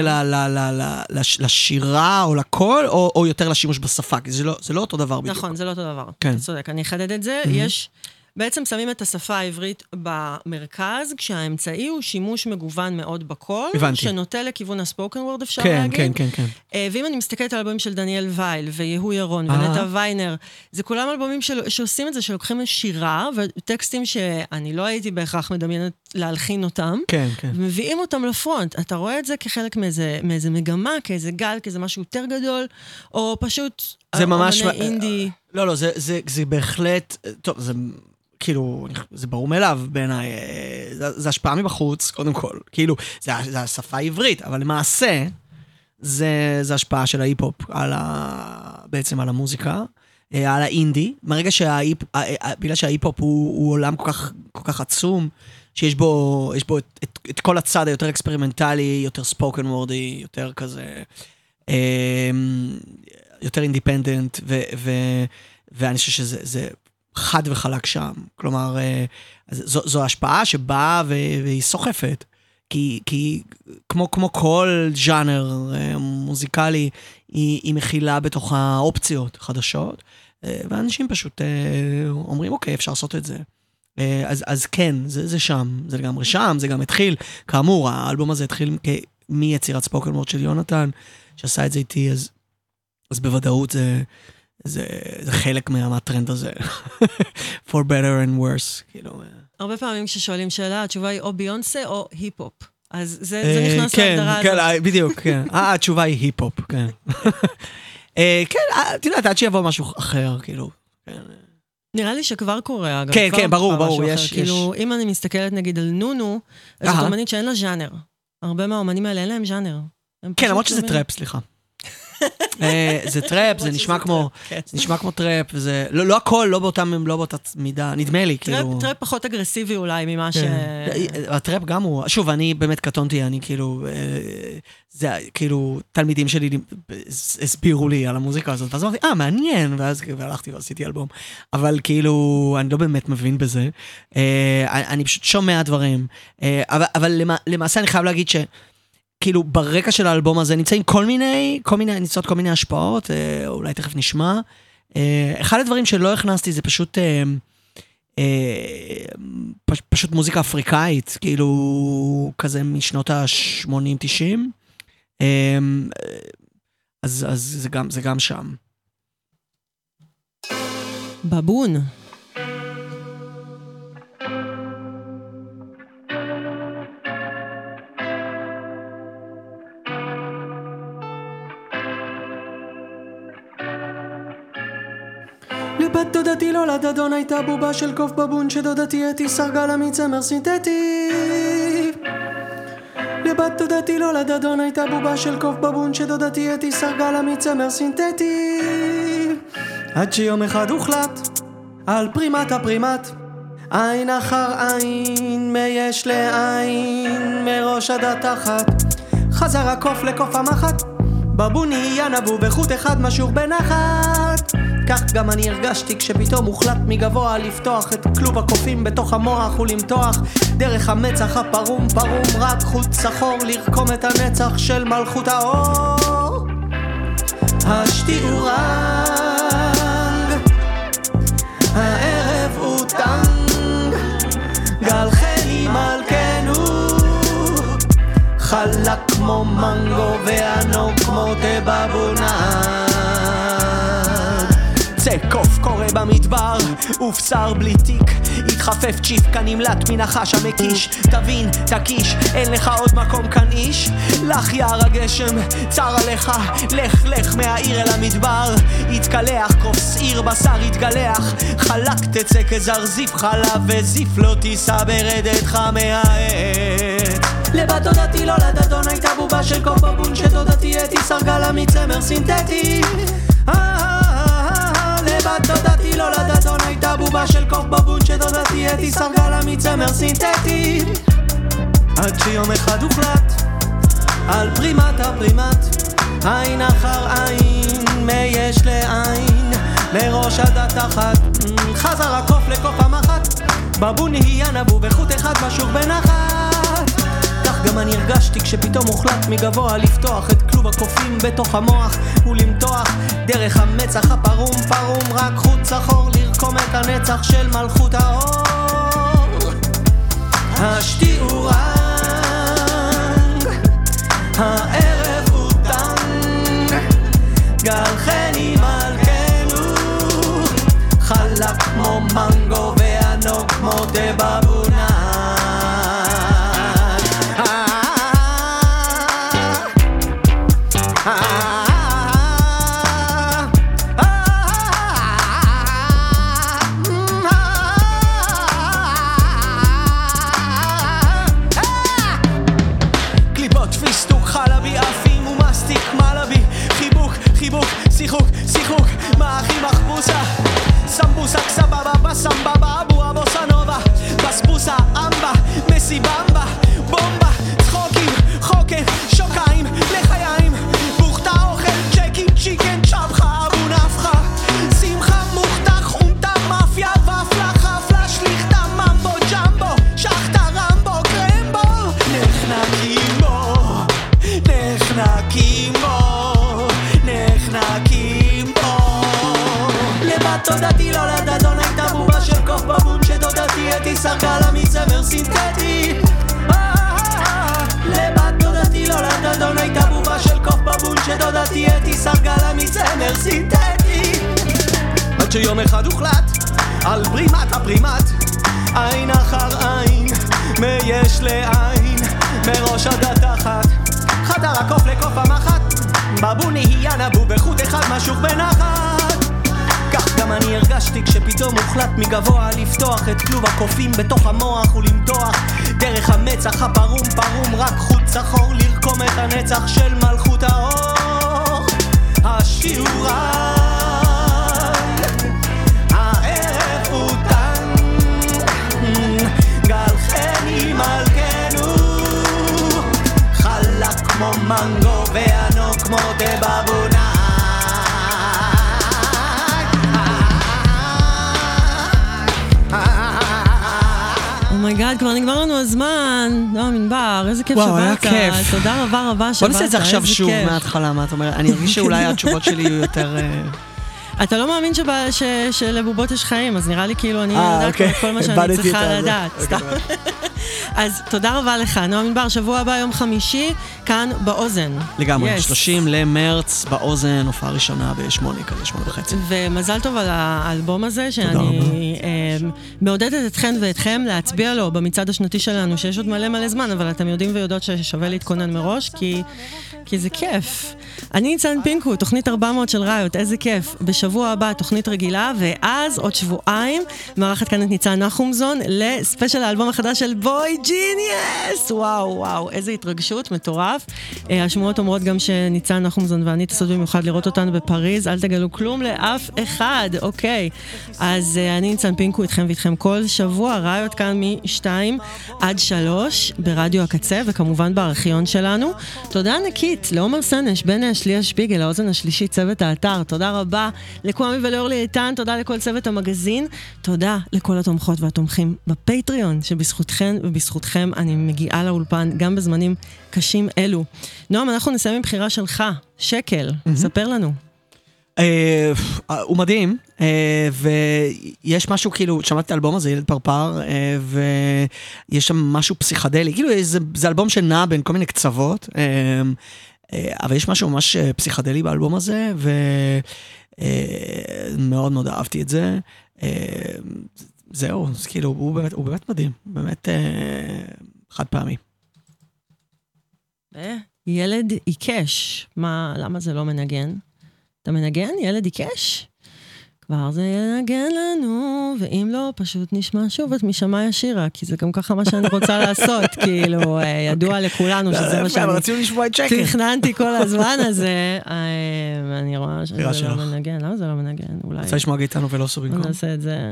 לשירה או לקול, או יותר לשימוש בשפה, כי זה לא אותו דבר בדיוק. נכון, זה לא אותו דבר. אתה צודק, אני אחדד את זה. יש... בעצם שמים את השפה העברית במרכז, כשהאמצעי הוא שימוש מגוון מאוד בקול, שנוטה לכיוון הספוקן וורד, אפשר להגיד. כן, כן, כן. ואם אני מסתכלת על אלבומים של דניאל וייל, ויהו ירון, ונטע ויינר, זה כולם אלבומים שעושים את זה, שלוקחים שירה, וטקסטים שאני לא הייתי בהכרח מדמיינת להלחין אותם, ומביאים אותם לפרונט. אתה רואה את זה כחלק מאיזה מגמה, כאיזה גל, כאיזה משהו יותר גדול, או פשוט אומני אינדי. לא, זה בהחלט, טוב, זה... כאילו, זה ברור מאליו בעיניי, זה השפעה מבחוץ, קודם כל, כאילו, זה השפה העברית, אבל למעשה, זה השפעה של ההיפ-הופ, בעצם על המוזיקה, על האינדי, מהרגע בגלל שההיפ-הופ הוא עולם כל כך עצום, שיש בו את כל הצד היותר אקספרימנטלי, יותר ספוקן וורדי, יותר כזה, יותר אינדיפנדנט, ואני חושב שזה חד וחלק שם. כלומר, זו השפעה שבאה והיא סוחפת. כי כמו כל ז'אנר מוזיקלי, היא מכילה בתוך האופציות חדשות, ואנשים פשוט אומרים, אוקיי, אפשר לעשות את זה. אז כן, זה שם. זה לגמרי שם, זה גם התחיל. כאמור, האלבום הזה התחיל מיצירת ספוקן וורד של יונתן, שעשה את זה איתי, אז בוודאות זה חלק מהטרנד הזה. For better and worse. כאילו. הרבה פעמים כששואלים שאלה, התשובה היא או ביונסה או היפ-הופ. אז זה נכנס להגדרה הזאת. כן, בדיוק, כן. התשובה היא היפ-הופ, כן. כן, אתה יודעת, עד שיבוא משהו אחר, כאילו. נראה לי שכבר קורה, אגב. כן, כן, ברור, יש. כאילו, אם אני מסתכלת נגיד על נונו, אז זאת אומנית שאין לה ז'אנר. הרבה מהאומנים האלה אין להם ז'אנר. כן, למרות שזה טראפ, סליחה. זה טראפ, זה נשמע כמו טראפ, וזה לא הכל, לא באותה מידה, נדמה לי, כאילו... טראפ פחות אגרסיבי אולי ממה ש... הטראפ גם הוא, שוב, אני באמת קטונתי, אני כאילו, זה כאילו, תלמידים שלי הסבירו לי על המוזיקה הזאת, ואז אמרתי, מעניין, ואז הלכתי ועשיתי אלבום, אבל כאילו, אני לא באמת מבין בזה, אני פשוט שומע דברים, אבל למעשה אני חייב להגיד ש... כאילו ברקע של האלבום הזה נמצאים נמצאות כל מיני השפעות, אולי תכף נשמע. אחד הדברים שלא הכנסתי זה פשוט מוזיקה אפריקאית, כאילו כזה משנות ה-80-90. אז זה גם שם. בבון. לבת דודתי לא לדדון הייתה בובה של קוף בבון שדודתי אתי סרגה לה מצמר סינתטי. לבת דודתי לא לדדון הייתה בובה של קוף בבון שדודתי אתי סרגה לה מצמר סינתטי. עד שיום אחד הוחלט על פרימת הפרימת, עין אחר עין מיש לעין מראש עד התחת. חזר הקוף לקוף המחט, בבון נהיה נבוא בחוט אחד משור בנחת. כך גם אני הרגשתי כשפתאום הוחלט מגבוה לפתוח את כלוב הקופים בתוך המוח ולמתוח דרך המצח הפרום פרום רק חוט סחור לרקום את הנצח של מלכות האור. השתיעו רנג, הערב הוא טנג, גל חני מלכנו, חלק כמו מנגו וענוג כמו תבבונן. צא קוף קורא במדבר, ופשר בלי תיק, התחפף צ'יפקה נמלט מנחש המקיש. תבין, תקיש, אין לך עוד מקום כאן איש. לך יער הגשם, צר עליך, לך מהעיר אל המדבר. התקלח, כוס עיר בשר התגלח, חלק תצא כזרזיף חלב וזיף לא תיסע ברדתך מהעת. לבת דודתי לא לדדון הייתה בובה של קוף בבון שדודתי אתי סרגה לה מצמר סינתטי. לבת דודתי לא לדדון הייתה בובה של קוף בבון שדודתי אתי סרגה לה מצמר סינתטי. עד שיום אחד הוחלט על פרימת הפרימת, עין אחר עין מיש לעין מראש עד התחת. חזר הקוף לקוף המחט, בבון נהיה נבוא בחוט אחד משור בנחת. כך גם אני הרגשתי כשפתאום הוחלט מגבוה לפתוח את כלוב הקופים בתוך המוח ולמתוח דרך המצח הפרום פרום רק חוט סחור לרקום את הנצח של מלכות האור. השתיעו רנג, הערב הוא טנג, גל חני מלכנו, חלק כמו מנגו וענוג כמו תבבונן. שיחוק, מאחים מחבוסה סמבוסה סבבה בסמבבה אבו אבוסה נובה בסבוסה אמבה מסיבמבה בומבה צחוקים חוקן שוקיים לחיים בוכתה אוכל צ'קי צ'יקן צ'בחה אבו נפחה שמחה מוכתה חונתה מאפיה ופלה חפלה שליחתה ממבו ג'מבו שחתה רמבו קרמבו נחנקים בו לבת דודתי לא לדדון הייתה בובה של קוף בבון שדודתי אתי סרגה לה מצמר סינתטי. לבת דודתי לא לדדון הייתה בובה של קוף בבון שדודתי אתי סרגה לה מצמר סינתטי. עד שיום אחד הוחלט על פרימת הפרימת, עין אחר עין מיש לעין מראש עד התחת. חדר הקוף לקוף המחט, בבון נהיה נבוא בחוט אחד משוך בנחת. כך גם אני הרגשתי כשפתאום הוחלט מגבוה לפתוח את כלוב הקופים בתוך המוח ולמתוח דרך המצח הפרום פרום רק חוט סחור לרקום את הנצח של מלכות האור. השתיעו רנג, הערב הוא טנג, גל חני מלכנו, חלק כמו מנגו וענוג כמו תבבונן. אומייגאד, כבר נגמר לנו הזמן. לא, מנבר, איזה כיף שבאת. וואו, היה כיף. תודה רבה שבאת. בוא נעשה את זה עכשיו שוב מההתחלה, מה את אומרת? אני ארגיש שאולי התשובות שלי יהיו יותר... אתה לא מאמין שלבובות יש חיים, אז נראה לי כאילו אני יודעת כל מה שאני צריכה לדעת. אז תודה רבה לך, נועם ענבר, שבוע הבא יום חמישי, כאן באוזן. לגמרי, 30 למרץ באוזן, הופעה ראשונה ב8 כזה, 8:30. ומזל טוב על האלבום הזה, שאני מעודדת אתכן ואתכם להצביע לו במצעד השנתי שלנו, שיש עוד מלא זמן, אבל אתם יודעים ויודעות ששווה להתכונן מראש, כי זה כיף. אני ניצן פינקו, תוכנית 400 של ראיות, איזה כיף. בשבוע הבא תוכנית רגילה, ואז עוד שבועיים מערכת כאן את ניצן נחומזון לספיישל האלבום החדש של בוי ג'יניאס. וואו, איזה התרגשות, מטורף. השמועות אומרות גם שניצן נחומזון ואני טסות במיוחד לראות אותנו בפריז, אל תגלו כלום לאף אחד, אוקיי. אז אני ניצן פינקו איתכם ואיתכם כל שבוע, ראיות כאן מ-2 עד 3 ברדיו הקצה, וכמובן בארכיון שלנו. תודה ענקית לעומר סנש, בן אשלי השפיגל, האוזן השלישית, צוות האתר. תודה רבה לקוואמי ולאורלי איתן, תודה לכל צוות המגזין, תודה לכל התומכות והתומכים בפטריון, שבזכותכן ובזכותכם אני מגיעה לאולפן גם בזמנים קשים אלו. נועם, אנחנו נסיים עם בחירה שלך, שקל, ספר לנו. הוא מדהים, ויש משהו כאילו, שמעתי את האלבום הזה, ילד פרפר, ויש שם משהו פסיכדלי, כאילו זה אלבום שנע בין כל מיני קצוות, אבל יש משהו ממש פסיכדלי באלבום הזה, ומאוד מאוד אהבתי את זה. זהו, אז כאילו, הוא באמת מדהים, באמת חד פעמי. ילד עיקש, למה זה לא מנגן? אתה מנגן? ילד עיקש? כבר זה ינגן לנו, ואם לא, פשוט נשמע שוב את משמעי השירה, כי זה גם ככה מה שאני רוצה לעשות, כאילו, ידוע לכולנו שזה מה שאני תכננתי כל הזמן הזה, אני רואה שזה לא מנגן, למה זה לא מנגן? אולי... רוצה לשמוע גיטנו ולא סו במקום? נעשה את זה...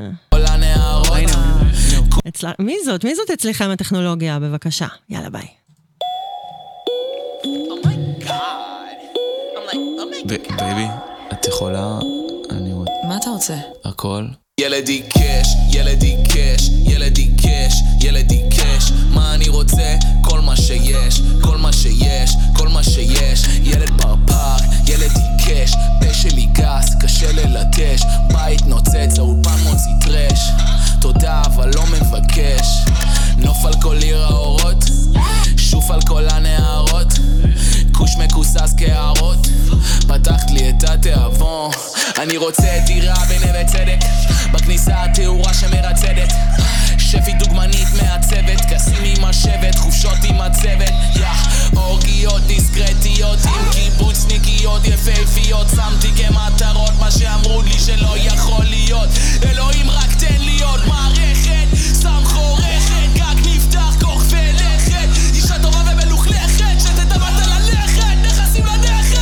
מי זאת? מי זאת אצלכם הטכנולוגיה? בבקשה, יאללה ביי. בייבי, את יכולה... מה אתה רוצה? הכל. ילדי קש, ילדי קש, ילדי קש, ילדי קש. מה אני רוצה? כל מה שיש, כל מה שיש, כל מה שיש. ילד פרפר, ילדי קש, פה שלי גס, קשה ללטש. בית נוצץ, האולפן מוציא טרש. תודה אבל לא מבקש. נוף על כל עיר האורות, שוף על כל הנערות. קוש מקוסס כערות, פתחת לי את התיאבון. אני רוצה דירה בנווה צדק, בכניסה התאורה שמרצדת. שפי דוגמנית מהצוות, כסים עם השבט, חופשות עם הצוות. אורגיות דיסקרטיות עם קיבוצניקיות יפהפיות. שמתי כמטרות מה שאמרו לי שלא יכול להיות. אלוהים רק תן להיות מערכת, שם חורכת, גג נפתח כוח ולכת. אישה טובה ומלוכלכת, שתתאבט על הלכת, נכנסים לנכת.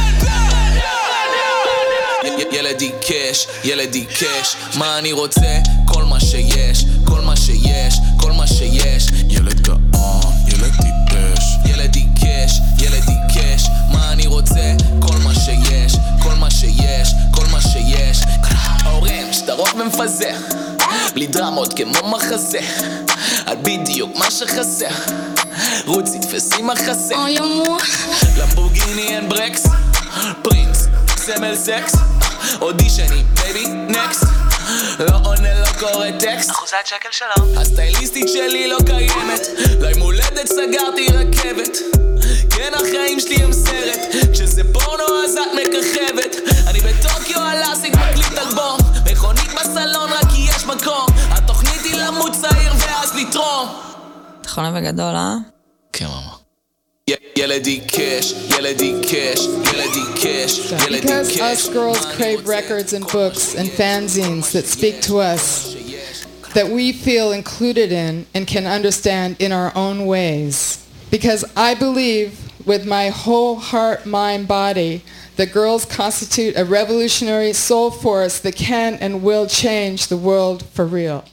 ילדי קש, ילדי קש, מה אני רוצה? כל מה שיש, כל מה שיש, כל מה שיש. ילד גאון, ילד טיפש. ילדי קש, ילדי קש, מה אני רוצה? כל מה שיש, כל מה שיש, כל מה שיש. ההורים, שטרות ומפזר, בלי דרמות כמו מחזה, על בדיוק מה שחסר. רוצי תפסי מחסה, למבורגיני אין ברקס, פרינס, סמל סקס. אודישני, בייבי, נקסט. לא עונה, לא קורא טקסט. אחוזת שקל שלום. הסטייליסטית שלי לא קיימת. ליום הולדת סגרתי רכבת. כן, החיים שלי הם סרט. כשזה פורנו אז את מככבת. אני בטוקיו הלאסיק מקליט אלבום. מכונית בסלון רק כי יש מקום. התוכנית היא למות צעיר ואז לתרום. אתה חולה בגדול, אה? כן, מאמה. Yellow cash, yellow cash, yellow cash, yellow cash. Because us girls crave records and books and fanzines that speak to us, that we feel included in and can understand in our own ways. Because I believe with my whole heart, mind, body, that girls constitute a revolutionary soul force that can and will change the world for real.